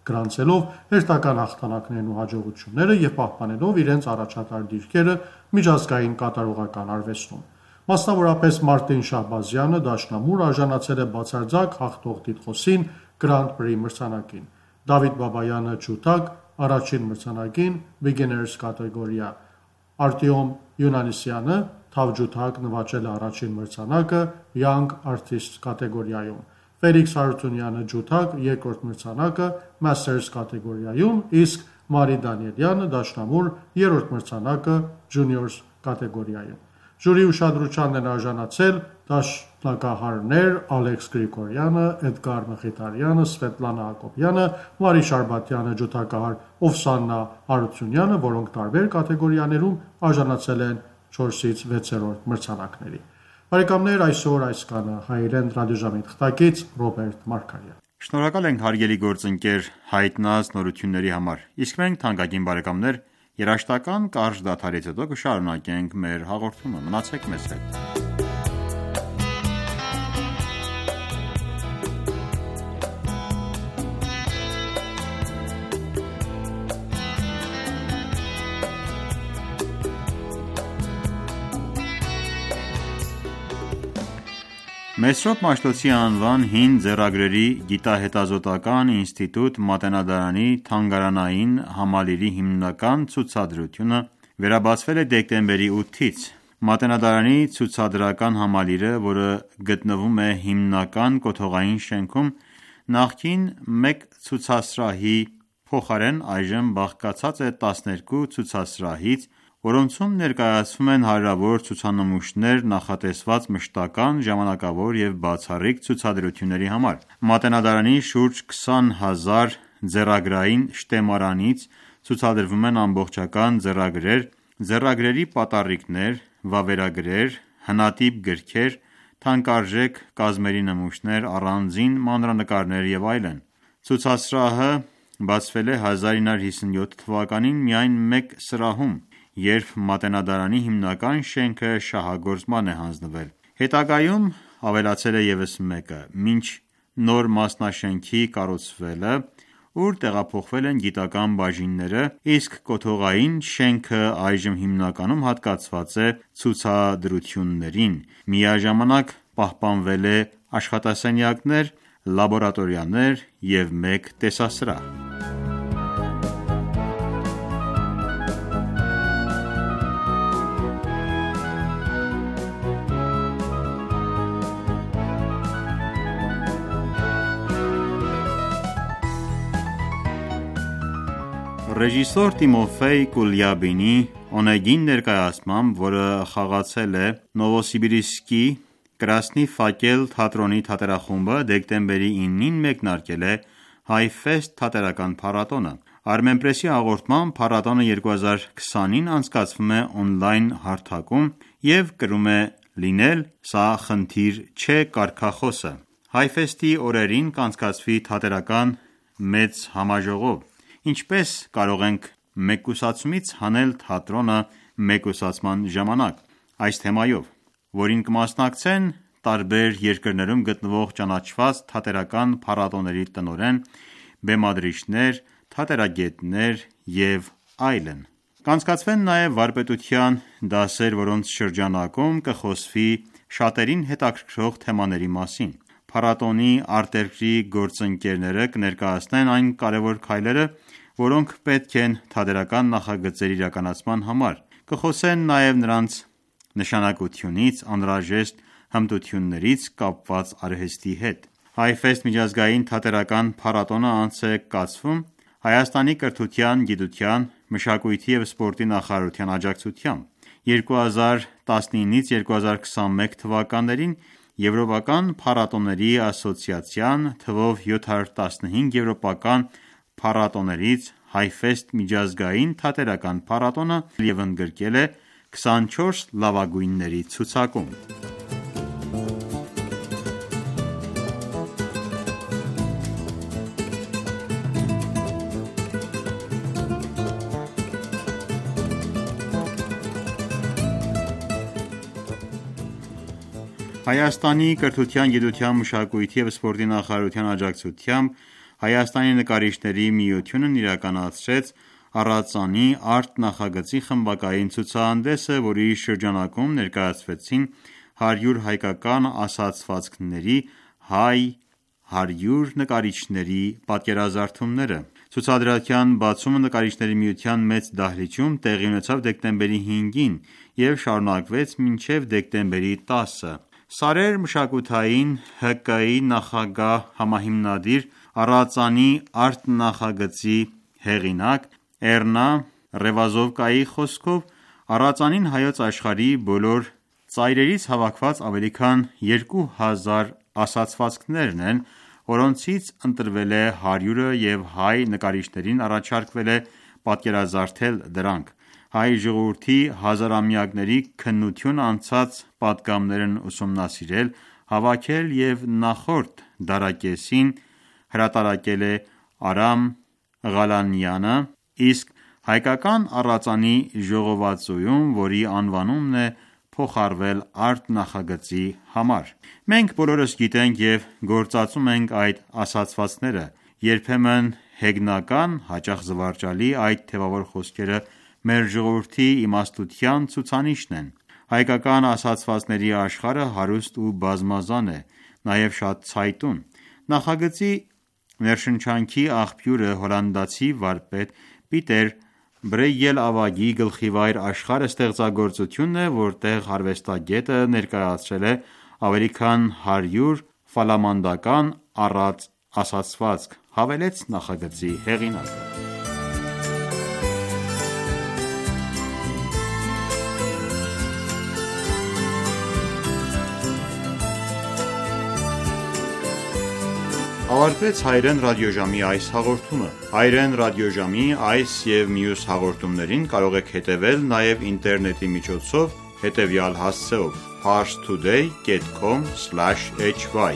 գրանցելով հերթական հաղթանակներն ու հաջողությունները և պահպանելով իրենց առաջատար դիրքերը միջազգային կատարողական արվեստում։ Մասնավորապես Մարտին Շահբազյանը դաշնամուր արժանացել է բացարձակ հաղթող տիտղոսին Grand Prix մրցանակին, Դավիթ Բաբայանը ջութակ առաջին մրցանակին Beginners կատեգորիա, Արտյոմ Յունանիսյանը թավջութակ նվաճել է առաջին մրցանակը Young Artist կատեգորիայում, Ֆելիքս Հարությունյանը ջութակ երկրորդ մրցանակը Masters կատեգորիայում, իսկ Մարի Դանիելյանը դաշնամուր երրորդ մրցանակը Juniors կատեգորիայում։ Ժյուրիի ուշադրությանն են արժանացել դաշնակահարներ Ալեքս Գրիգորյանը, Էդգար Մխիթարյանը, Սվետլանա Հակոբյանը, Մարի Շարբաթյանը, ջութակահար Օվսաննա Հարությունյանը, որոնք տարբեր կատեգորիաներում արժանացել են չորսից վեցերորդ մրցանակների։ Բարեկամներ, այսօր այս կանը հայերեն ռադիոժամի թղթակից Ռոբերտ Մարգարյան։ Շնորհակալ ենք հարգելի գործընկեր հայտնած նորությունների համար։ Իսկ մենք թանկագին բարեկամներ երաշտական կարճ դադարից հետո կշարունակենք մեր հաղորդումը։ Մնացեք մեզ հետ։ Մեսրոպ Մաշտոցի անվան հին ձեռագրերի գիտահետազոտական ինստիտուտ մատենադարանի թանգարանային համալիրի հիմնական ցուցադրությունը վերաբացվել է դեկտեմբերի ութից։ Մատենադարանի ցուցադրական համալիրը, որը գտնվում է հիմնական կոթողային շենքում, նախկին մեկ ցուցասրահի փոխարեն այժմ բաղկացած է տասներկու ցուցասրահից, որոնցում ներկայացվում են հարյուրավոր ցուցանմուշներ նախատեսված մշտական, ժամանակավոր և բացառիկ ցուցադրությունների համար։ Մատենադարանի շուրջ քսան հազար ձեռագրային շտեմարանից ցուցադրվում են ամբողջական ձեռագրեր, ձեռագրերի պատառիկներ, վավերագրեր, հնատիպ գրքեր, թանկարժեք կազմերի նմուշներ, առանձին մանրանկարներ և այլն։ Ցուցասրահը բացվել է հազար ինը հարյուր հիսունյոթ թվականին միայն մեկ սրահում, երբ Մատենադարանի հիմնական շենքը շահագործման է հանձնվել։ Հետագայում ավելացել է ևս մեկը, մինչ նոր մասնաշենքի կառուցվելը, ուր տեղափոխվել են գիտական բաժինները, իսկ կոթողային շենքը այժմ հիմնականում հատկացված է ցուցադրություններին։ Միաժամանակ պահպանվել է աշխատասենյակներ, լաբորատորիաներ և մեկ տեսասրահ։ Ռեժիսոր Տիմոֆեյ Կուլյաբինի Օնեգին ներկայացմամբ, որը խաղացել է Նովոսիբիրսկի Կրասնի Ֆակել թատրոնի թատերախումբը, դեկտեմբերի ինին մեկնարկել է Հայֆեսթ թատերական փառատոնը։ Armenpress-ի հաղորդմամբ փառատոնը երկու հազար քսանին անցկացվում է օնլայն հարթակում և կրում է լինել «Սա խնդիր չէ» կարգախոսը։ Հայֆեսթի օրերին կանցկացվի թատերական մեծ համաժողով։ Ինչպես կարող ենք մեկուսացումից հանել թատրոնը մեկուսացման ժամանակ, այս թեմայով, որին կմասնակցեն տարբեր երկրներում գտնվող ճանաչված թատերական փառատոների տնօրեն, բեմադրիչներ, թատերագետներ և այլն։ Կանցկացվեն նաև վարպետության դասեր, որոնց շրջանակում կխոսվի շատերին հետաքրքրող թեմաների մասին։ Փառատոնի արտերկրի գործընկերները կներկայացնեն այն կարևոր քայլերը, որոնք պետք են թատերական նախագծերի իրականացման համար, կխոսեն նաև նրանց նշանակությունից, անհրաժեշտ հմտություններից կապված արհեստի հետ։ Հայֆեսթ միջազգային թատերական փառատոնը անց է կացվում Հայաստանի կրթության, գիտության, մշակույթի և սպորտի նախարարության աջակցությամբ։ երկու հազար տասնինից երկու հազար քսանմեկ թվականներին Եվրոպական փառատոների ասոցիացիան թվով յոթ հարյուր տասնհինգ եվրոպական փառատոներից Հայֆեսթ միջազգային թատերական փառատոնը և ընդգրկել է քսանչորս լավագույնների ցուցակում։ Հայաստանի կրթության, գիտության, մշակույթի և սպորտի նախարարության աջակցությամբ Հայաստանի նկարիչների միությունն իրականացրեց առածանի արտ-նախագծի խմբակային ցուցահանդեսը, որի շրջանակում ներկայացվեցին հարյուր հայկական ասացվածքների հայ հարյուր նկարիչների պատկերազարդումները։ Ցուցադրության բացումը Նկարիչների միության մեծ դահլիճում տեղի ունեցավ դեկտեմբերի հինգին և շարունակվեց մինչև դեկտեմբերի տասը։ Սարեր մշակութային ՀԿ-ի նախագահ համահիմնադիր, առածանի արտ-նախագծի հեղինակ Էռնա Ռևազովկայի խոսքով, առածանին հայոց աշխարհի բոլոր ծայրերից հավաքված ավելի քան երկու հազար ասացվածքներն են, որոնցից ընտրվել է հարյուրը և հայ նկարիչներին առաջարկվել է պատկերազարդել դրանք։ Հայ ժողովրդի հազարամյակների քննություն անցած պատգամներն ուսումնասիրել, հավաքել և նախորդ դարակեսին հրատարակել է Արամ Ղալանյանը, իսկ հայկական առածանի ժողովածուում, որի անվանումն է փոխառվել արտ-նախագծի համար։ Մենք բոլորս գիտենք և գործածում ենք այդ ասացվածքները, երբեմն հեգնական, հաճախ զվարճալի, այդ թևավոր խոսքերը մեր ժողովրդի իմաստության ցուցանիշն են։ Հայկական ասացվածքների աշխարհը հարուստ ու բազմազան է, նաև շատ ցայտուն։ Նախագծի ներշնչանքի աղբյուրը հոլանդացի վարպետ Պիտեր Բրեյելավագի գլխիվայր աշխարհ ստեղծագործությունն է, որտեղ արվեստագետը ներկայացրել է ավելի քան հարյուր ֆլամանդական առած ասացվածք, հավելեց նախագծի հեղինակը։ Ավարտվեց հայերեն ռադիոժամի այս հաղորդումը։ Հայերեն ռադիոժամի այս և մյուս հաղորդումներին կարող եք հետևել նաև ինտերնետի միջոցով հետևյալ հասցեով՝ parstoday dot com slash h y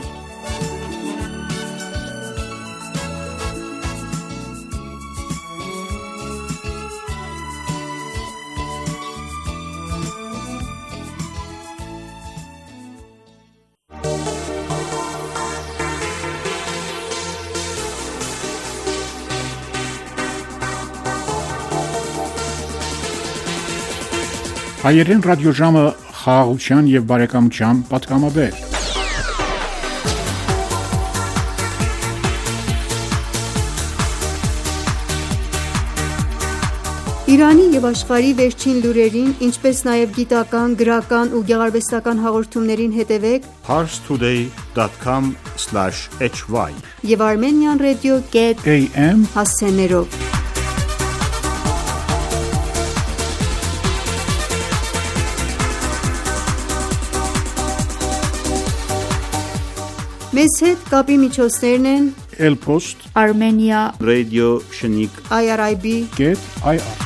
Հայերեն ռադիոժամը խաղաղության և բարեկամության պատգամաբեր։ Իրանի և աշխարհի վերջին լուրերին, ինչպես նաև գիտական, գրական ու գեղարվեստական հաղորդումներին հետևեք parstoday dot com slash h y և Armenian Radio dot a m հասցեներով։ Մեզ հետ կապի միջոցներն են Elpost, Armenia Radio Շնիկ, I R I B Get I R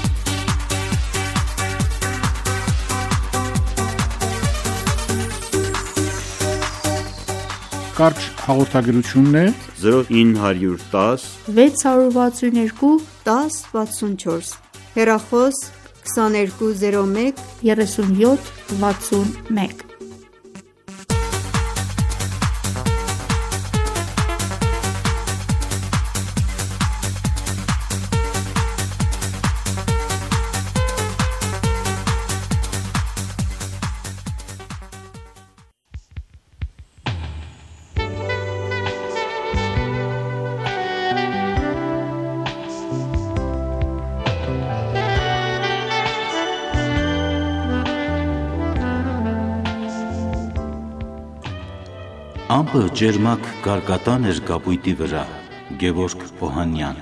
Կարճ հաղորդագրությունն է zero nine one zero six six two one zero six four հեռախոս twenty-two zero one thirty-seven sixty-one Ամպը ջերմակ կարկատան էր կապույտի վրա, Գևորգ Օհանյան։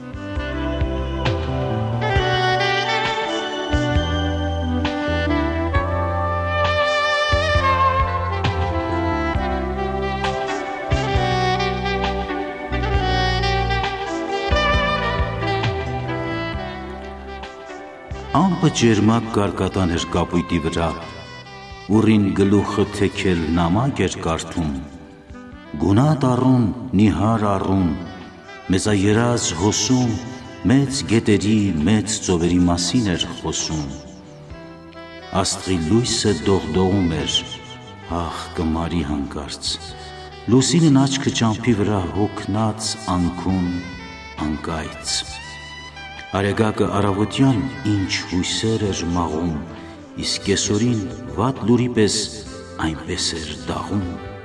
Ամպը ջերմակ կարկատան էր կապույտի վրա, ուռին գլուխը թեքել նամակ էր կարդում, Գունատ առուն, նիհար առուն, մեծաերազ հոսում, մեծ գետերի, մեծ ծովերի մասին էր խոսում։ Աստղի լույսը դողդողում էր, ախ կմարի հանկարծ, Լուսինն աչքը ճամփի վրա հոգնած անքուն անկայծ, արեգակը առավոտյան ինչ հույսեր էր մաղում, իսկ կեսօրին վատ լուրի պես այնպես էր դաղում։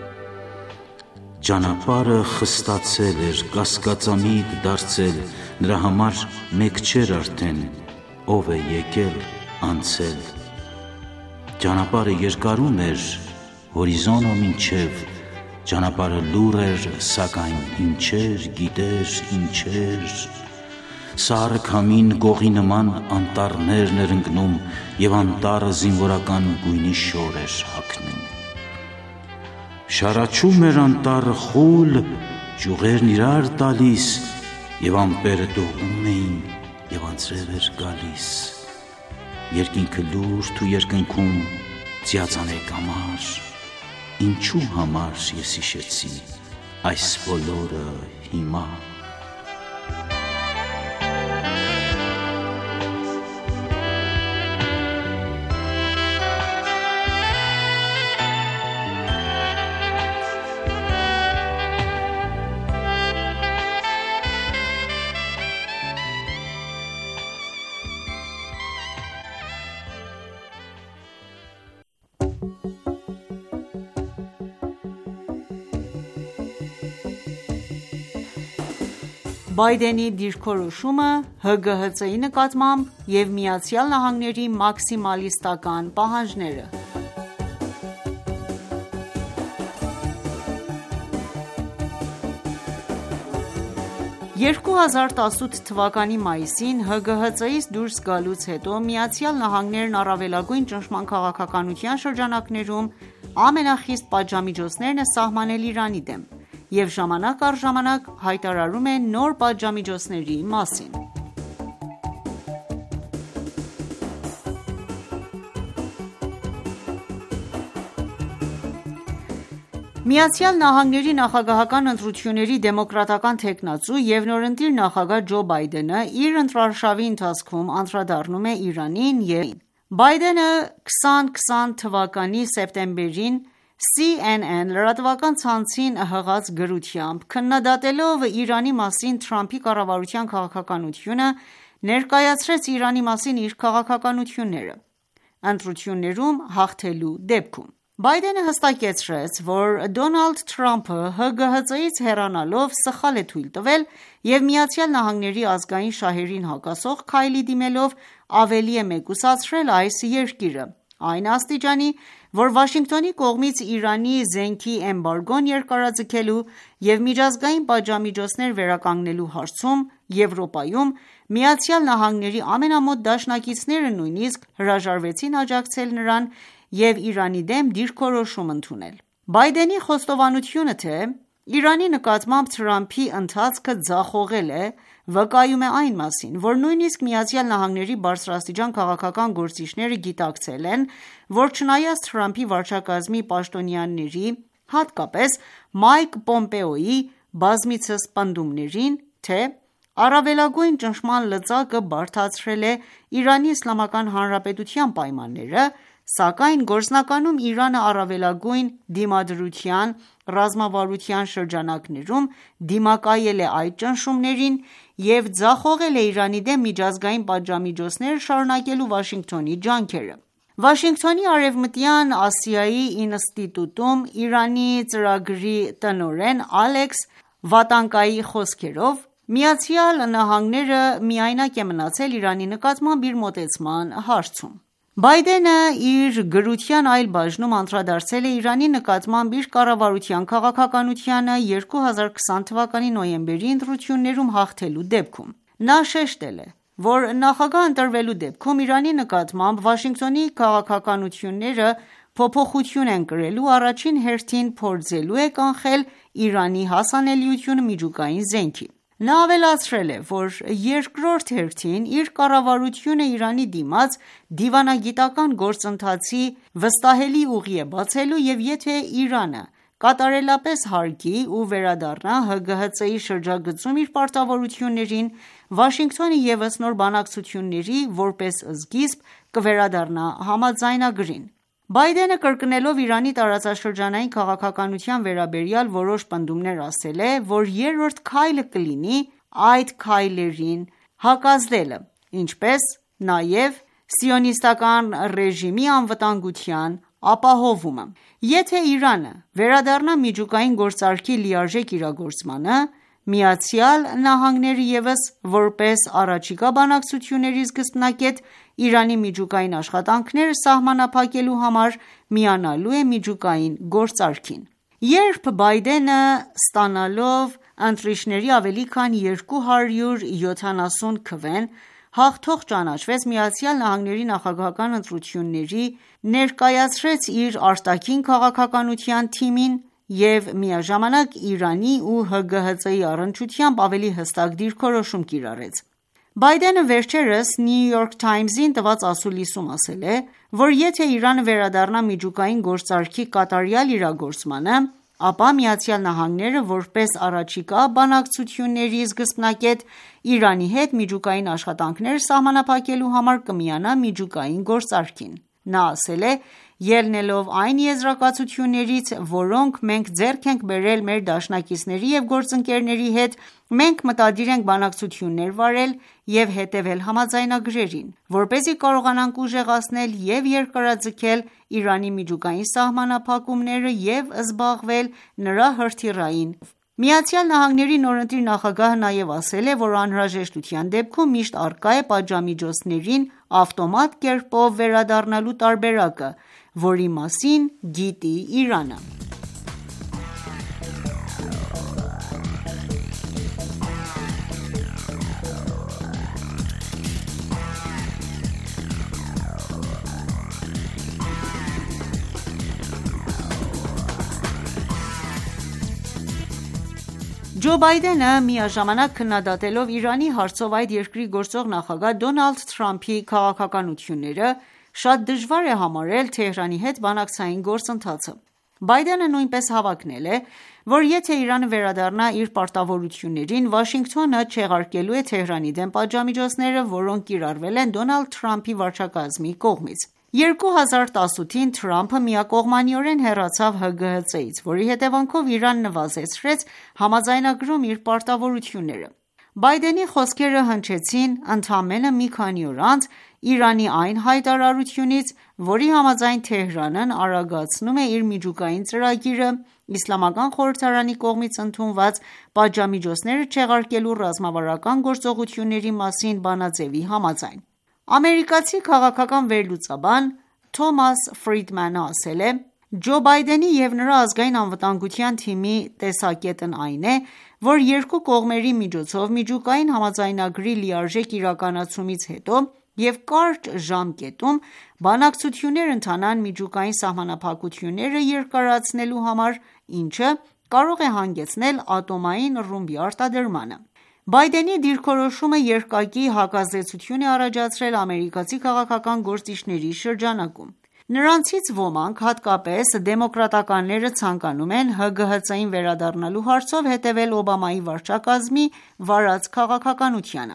Ճանապարհը խստացել էր, կասկածամիտ դարձել, նրա համար մեկ չէր արդեն ով է եկել անցել։ Ճանապարհը երկարում էր, հորիզոնը մինչև, ճանապարհը լուռ էր, սակայն ինչեր գիտեր, ինչեր։ Սառը քամին գողի նման անտառներն էր ընկնում և անտառը զինվորական գույնի շոր էր հագնում։ Շարաչում էր անտառը խուլ, ճյուղերն իրար տալիս, և ամպերը դողում էին և անձրև էր գալիս։ Երկինքը լուրջ ու երկնքում ծիածաների համար, ինչու համար ես հիշեցի այս բոլորը հիմա։ Բայդենի դիրքորոշումը ՀԳՀԾ-ի նկատմամբ և ԱՄՆ-ի մաքսիմալիստական պահանջները։ երկու հազար տասութ թվականի մայիսին ՀԳՀԾ-ից դուրս գալուց հետո ԱՄՆ-ն առավելագույն ճնշման քաղաքականության շրջանակներում ամենախիստ պատժամիջոցներն է սահմանել Իրանի դեմ և ժամանակ առ ժամանակ հայտարարում է նոր պատժամիջոցների մասին։ ԱՄՆ-ի նախագահական ընտրությունների դեմոկրատական թեկնածու և նորընտիր նախագահ Ջո Բայդենը իր ընտրարշավի ընթացքում անդրադառնում է Իրանին և Բայդենը քսան քսան թվականի սեպտեմբերին C N N լրատվական ցանցին հղած գրությամբ, քննադատելով Իրանի մասին Թրամփի կառավարության քաղաքականությունը, ներկայացրեց Իրանի մասին իր քաղաքականությունները՝ ընտրություններում հաղթելու դեպքում։ Բայդենը հստակեցրեց, որ Դոնալդ Թրամփը ՀԳՀԾ-ից հեռանալով սխալ է թույլ տվել և ԱՄՆ-ի ազգային շահերին հակասող քայլի դիմելով ավելի է մեկուսացրել այս երկիրը, այն աստիճանի, որ Վաշինգտոնի կողմից Իրանի զենքի էմբարգոն երկարաձգելու և միջազգային պատժամիջոցներ վերականգնելու հարցում Եվրոպայում ԱՄՆ-ի ամենամոտ դաշնակիցները նույնիսկ հրաժարվեցին աջակցել նրան և Իրանի դեմ դիրքորոշում ընդունել։ Բայդենի խոստովանությունը, թե Իրանի նկատմամբ Թրամփի ընթացքը ձախողել է, վկայում է այն մասին, որ նույնիսկ ԱՄՆ-ի բարձրաստիճան քաղաքական գործիչները գիտակցել են, որ չնայած Թրամփի վարչակազմի պաշտոնյաների, հատկապես Մայք Պոմպեոյի բազմիցս պնդումներին, թե առավելագույն ճնշման լծակը բարդացրել է Իրանի Իսլամական Հանրապետության պայմանները, սակայն գործնականում Իրանը առավելագույն դիմադրության ռազմավարության շրջանակներում դիմակայել է այդ ճնշումներին և ձախողել է Իրանի դեմ միջազգային պատժամիջոցներ շարունակելու Վաշինգտոնի ջանքերը։ Վաշինգտոնի Արևմտյան Ասիայի ինստիտուտում Իրանի ծրագրի տնօրեն Ալեքս Վատանկայի խոսքերով, ԱՄՆ-ը միայնակ է մնացել Իրանի նկատմամբ իր մոտեցման հարցում։ Բայդենը իր գրության այլ բաժնում անդրադարձել է Իրանի նկատմամբ իր կառավարության քաղաքականությանը երկու հազար քսան թվականի նոյեմբերի ընտրություններում հաղթելու դեպքում։ Նա շեշտել է, որ նախագահ ընտրվելու դեպքում Իրանի նկատմամբ Վաշինգտոնի քաղաքականությունները փոփոխություն են կրելու առաջին հերթին փորձելու է կանխել Իրանի հասանելիությունը միջուկային զենքի։ Նա ավելացրել է, որ երկրորդ հերթին իր կառավարությունը Իրանի դիմաց դիվանագիտական գործընթացի վստահելի ուղի է բացելու և եթե Իրանը կատարելապես հարգի ու վերադառնա ՀԳՀԾ-ի շրջագծում իր պարտավորություններին, Վաշինգտոնը ևս նոր բանակցությունների որպես սկիզբ կվերադառնա համաձայնագրին։ Բայդենը կրկնելով Իրանի տարածաշրջանային քաղաքականության վերաբերյալ որոշ պնդումներ ասել է, որ երրորդ քայլը կլինի այդ քայլերին հակազդելը, ինչպես նաև սիոնիստական ռեժիմի անվտանգության ապահովումը։ Եթե Իրանը վերադառնա միջուկային գործարքի լիարժեք իրագործմանը, ԱՄՆ-ը ևս որպես առաջիկա բանակցությունների սկզբնակետ Իրանի միջուկային աշխատանքները սահմանափակելու համար միանալու է միջուկային գործարքին։ Երբ Բայդենը ստանալով ընտրիչների ավելի քան երկու հարյուր յոթանասուն քվեն հաղթող ճանաչվեց, ԱՄՆ-ի նախագահական ընտրությունների ներկայացրեց իր արտաքին քաղաքականության թիմին և միաժամանակ Իրանի ու ՀԳՀԾ-ի առնչությամբ ավելի հստակ դիրքորոշում կիրառեց։ Բայդենը վերջերս New York Times-ին տված ասուլիսում ասել է, որ եթե Իրանը վերադառնա միջուկային գործարքի կատարյալ իրագործմանը, ապա ԱՄՆ-ը որպես առաջիկա բանակցությունների սկզբնակետ Իրանի հետ միջուկային աշխատանքներ սահմանափակելու համար կմիանա միջուկային գործարքին։ Նա ասել է. «Ելնելով այն եզրակացություններից, որոնք մենք ձեռք ենք բերել մեր դաշնակիցների և գործընկերների հետ, մենք մտադիր ենք բանակցություններ վարել և հետևել համաձայնագրերին, որպեսզի կարողանանք ուժեղացնել և երկարաձգել Իրանի միջուկային սահմանափակումները և զբաղվել նրա հրթիռային ԱՄՆ-ի նորընտիր նախագահը նաև ասել է, որ անհրաժեշտության դեպքում միշտ առկա է պատժամիջոցներին ավտոմատ կերպով վերադառնալու տարբերակը, որի մասին գիտի Իրանը»։ Ջո Բայդենը միաժամանակ քննադատելով Իրանի հարցով այդ երկրի գործող նախագահ Դոնալդ Թրամփի քաղաքականությունները, շատ դժվար է համարել Թեհրանի հետ բանակցային գործընթացը։ Բայդենը նույնպես հավակնել է, որ եթե Իրանը վերադառնա իր պարտավորություններին, Վաշինգտոնը չեղարկելու է Թեհրանի դեմ պատժամիջոցները, որոնք կիրառվել են Դոնալդ Թրամփի վարչակազմի կողմից։ երկու հազար տասութին Թրամփը միակողմանիորեն հեռացավ ՀԳՀԾ-ից, որի հետևանքով Իրանն նվազեցրեց համաձայնագրում իր պարտավորությունները։ Բայդենի խոսքերը հնչեցին ընդամենը մի քանի օր անց Իրանի այն հայտարարությունից, որի համաձայն Թեհրանն արագացնում է իր միջուկային ծրագիրը Իսլամական խորհրդարանի կողմից ընդունված պատժամիջոցները չեղարկելու ռազմավարական գործողությունների մասին բանաձևի համաձայն։ Ամերիկացի քաղաքական վերլուծաբան Թոմաս Ֆրիդմանը ասել է. «Ջո Բայդենի և նրա ազգային անվտանգության թիմի տեսակետն այն է, որ երկու կողմերի միջոցով միջուկային համաձայնագրի լիարժեք իրականացումից հետո և կարճ ժամկետում բանակցություններ ընթանան միջուկային սահմանափակությունները երկարացնելու համար, ինչը կարող է հանգեցնել ատոմային ռումբի արտադրմանը»։ Բայդենի դիրքորոշումը երկակի հակազդեցություն է առաջացրել ամերիկացի քաղաքական գործիչների շրջանակում։ Նրանցից ոմանք, հատկապես դեմոկրատականները, ցանկանում են ՀԳՀԾ-ին վերադառնալու հարցով հետևել Օբամայի վարչակազմի վարած քաղաքականությանը։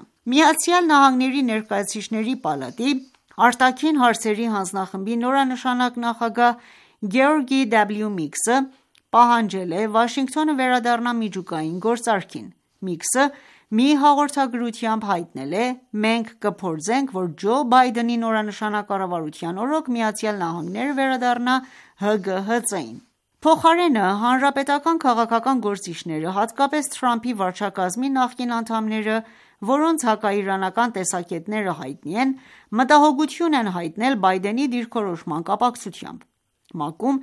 ԱՄՆ Ներկայացուցիչների պալատի արտաքին հարցերի հանձնախմբի նորանշանակ նախագահ Գեորգի W. Միքսը պահանջել է Վաշինգտոնը վերադառնա միջուկային գործարքին։ Միքսը մի հաղորդագրությամբ հայտնել է. «Մենք կփորձենք, որ Ջո Բայդենի նորանշանակ կառավարության օրոք ԱՄՆ-ը վերադառնա ՀԳՀԾ-ին»։ Փոխարենը, հանրապետական քաղաքական գործիչները, հատկապես Թրամփի վարչակազմի նախկին անդամները, որոնց հակաիրանական տեսակետները հայտնի են, մտահոգություն են հայտնել Բայդենի դիրքորոշման կապակցությամբ։ ՄԱԿ-ում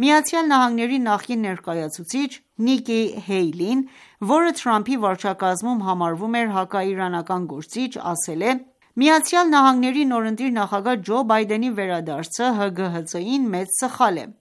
ԱՄՆ նախկին ներկայացուցիչ Նիկի Հեյլին, որը Թրամփի վարչակազմում համարվում էր հակաիրանական գործիչ, ասել է. «ԱՄՆ նորընտիր նախագահ Ջո Բայդենի վերադարձը ՀԳՀԾ-ին մեծ սխալ է»։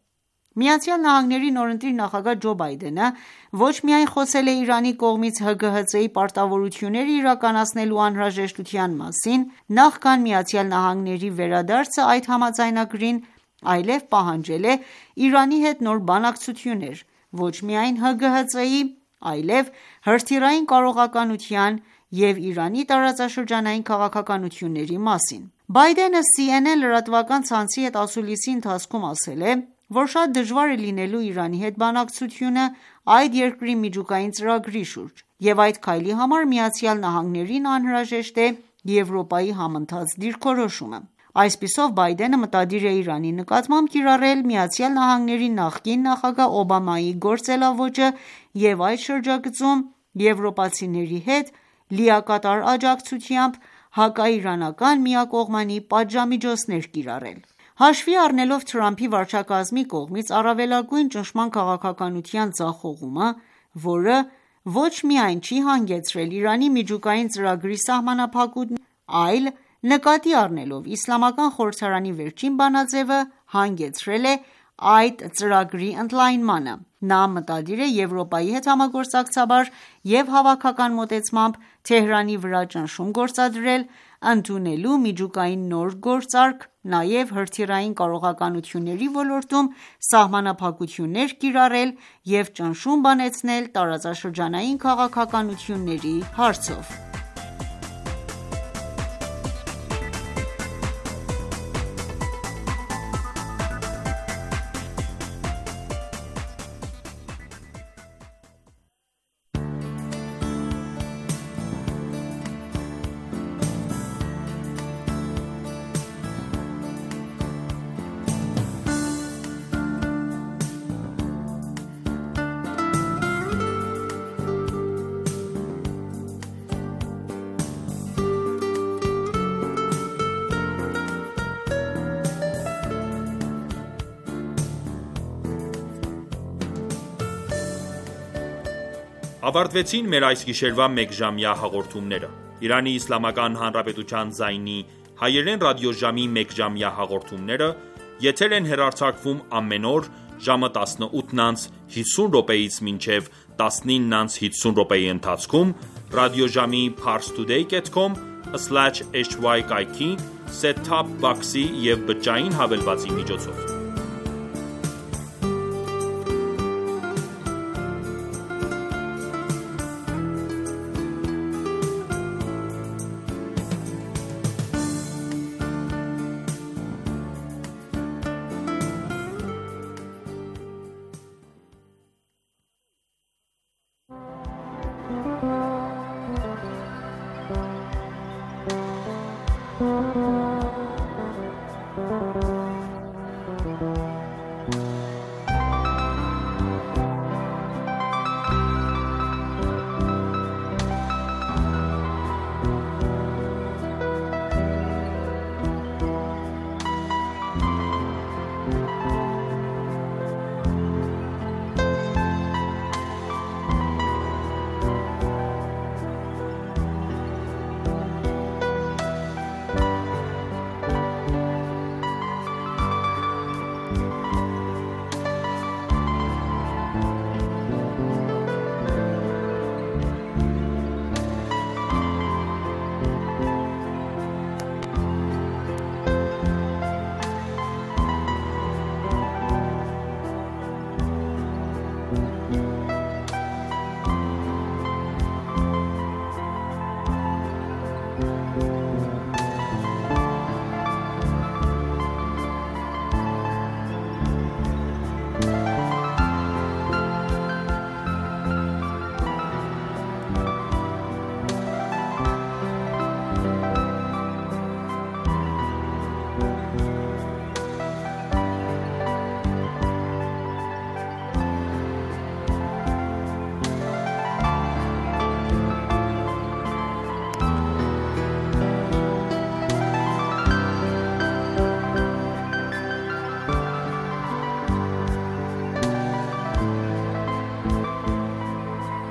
ԱՄՆ նորընտիր նախագահ Ջո Բայդենը ոչ միայն խոսել է Իրանի կողմից ՀԳՀԾ-ի պարտավորությունները իրականացնելու անհրաժեշտության մասին, նախքան ԱՄՆ-ի վերադարձը այդ համաձայնագրին, այլև պահանջել է Իրանի հետ նոր բանակցություններ ոչ միայն ՀԳՀԾ-ի, այլև հրթիռային կարողականության և Իրանի տարածաշրջանային քաղաքականությունների մասին։ Բայդենը C N N լրատվական ցանցի հետ ասուլիսի ընթացքում ասել է, որ շատ դժվար է լինելու Իրանի հետ բանակցությունը այդ երկրի միջուկային ծրագրի շուրջ, և այդ քայլի համար ԱՄՆ-ին անհրաժեշտ է Եվրոպայի համընթաց դիրքորոշումը։ Այսպիսով, Բայդենը մտադիր է Իրանի նկատմամբ կիրառել ԱՄՆ-ի նախկին նախագահ Օբամայի գործելաոճը և այդ շրջագծում եվրոպացիների հետ լիակատար աջակցությամբ հակաիրանական միակողմանի պատժամիջոցներ կիրառել։ Հաշվի առնելով Թրամփի վարչակազմի կողմից առավելագույն ճնշման քաղաքականության ձախողումը, որը ոչ միայն չի հանգեցրել Իրանի միջուկային ծրագրի սահմանափակումներին, այլ նկատի առնելով Իսլամական խորհրդարանի վերջին բանաձևը, հանգեցրել է այդ ծրագրի ընդլայնմանը։ Նա մտադիր է Եվրոպայի հետ համագործակցաբար և հավաքական մոտեցմամբ Թեհրանի վրա ճնշում գործադրել՝ ընդունելու միջուկային նոր գործարք, նաև հրթիռային կարողականությունների ոլորտում սահմանափակություններ կիրառել և ճնշում բանեցնել տարածաշրջանային քաղաքականությունների հարցով։ Ավարտվեցին մեր այս գիշերվա մեկժամյա հաղորդումները։ Իրանի Իսլամական Հանրապետության ձայնի հայերեն ռադիոժամի մեկժամյա հաղորդումները եթեր են հեռարձակվում ամեն օր ժամը տասնութ հինգ րոպեից մինչև տասնինը հինգ րոպեի ընթացքում ռադիոժամի parstoday dot com slash h y կայքի set-top box-ի և բջջային հավելվածի միջոցով։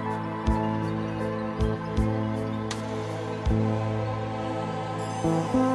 Thank you.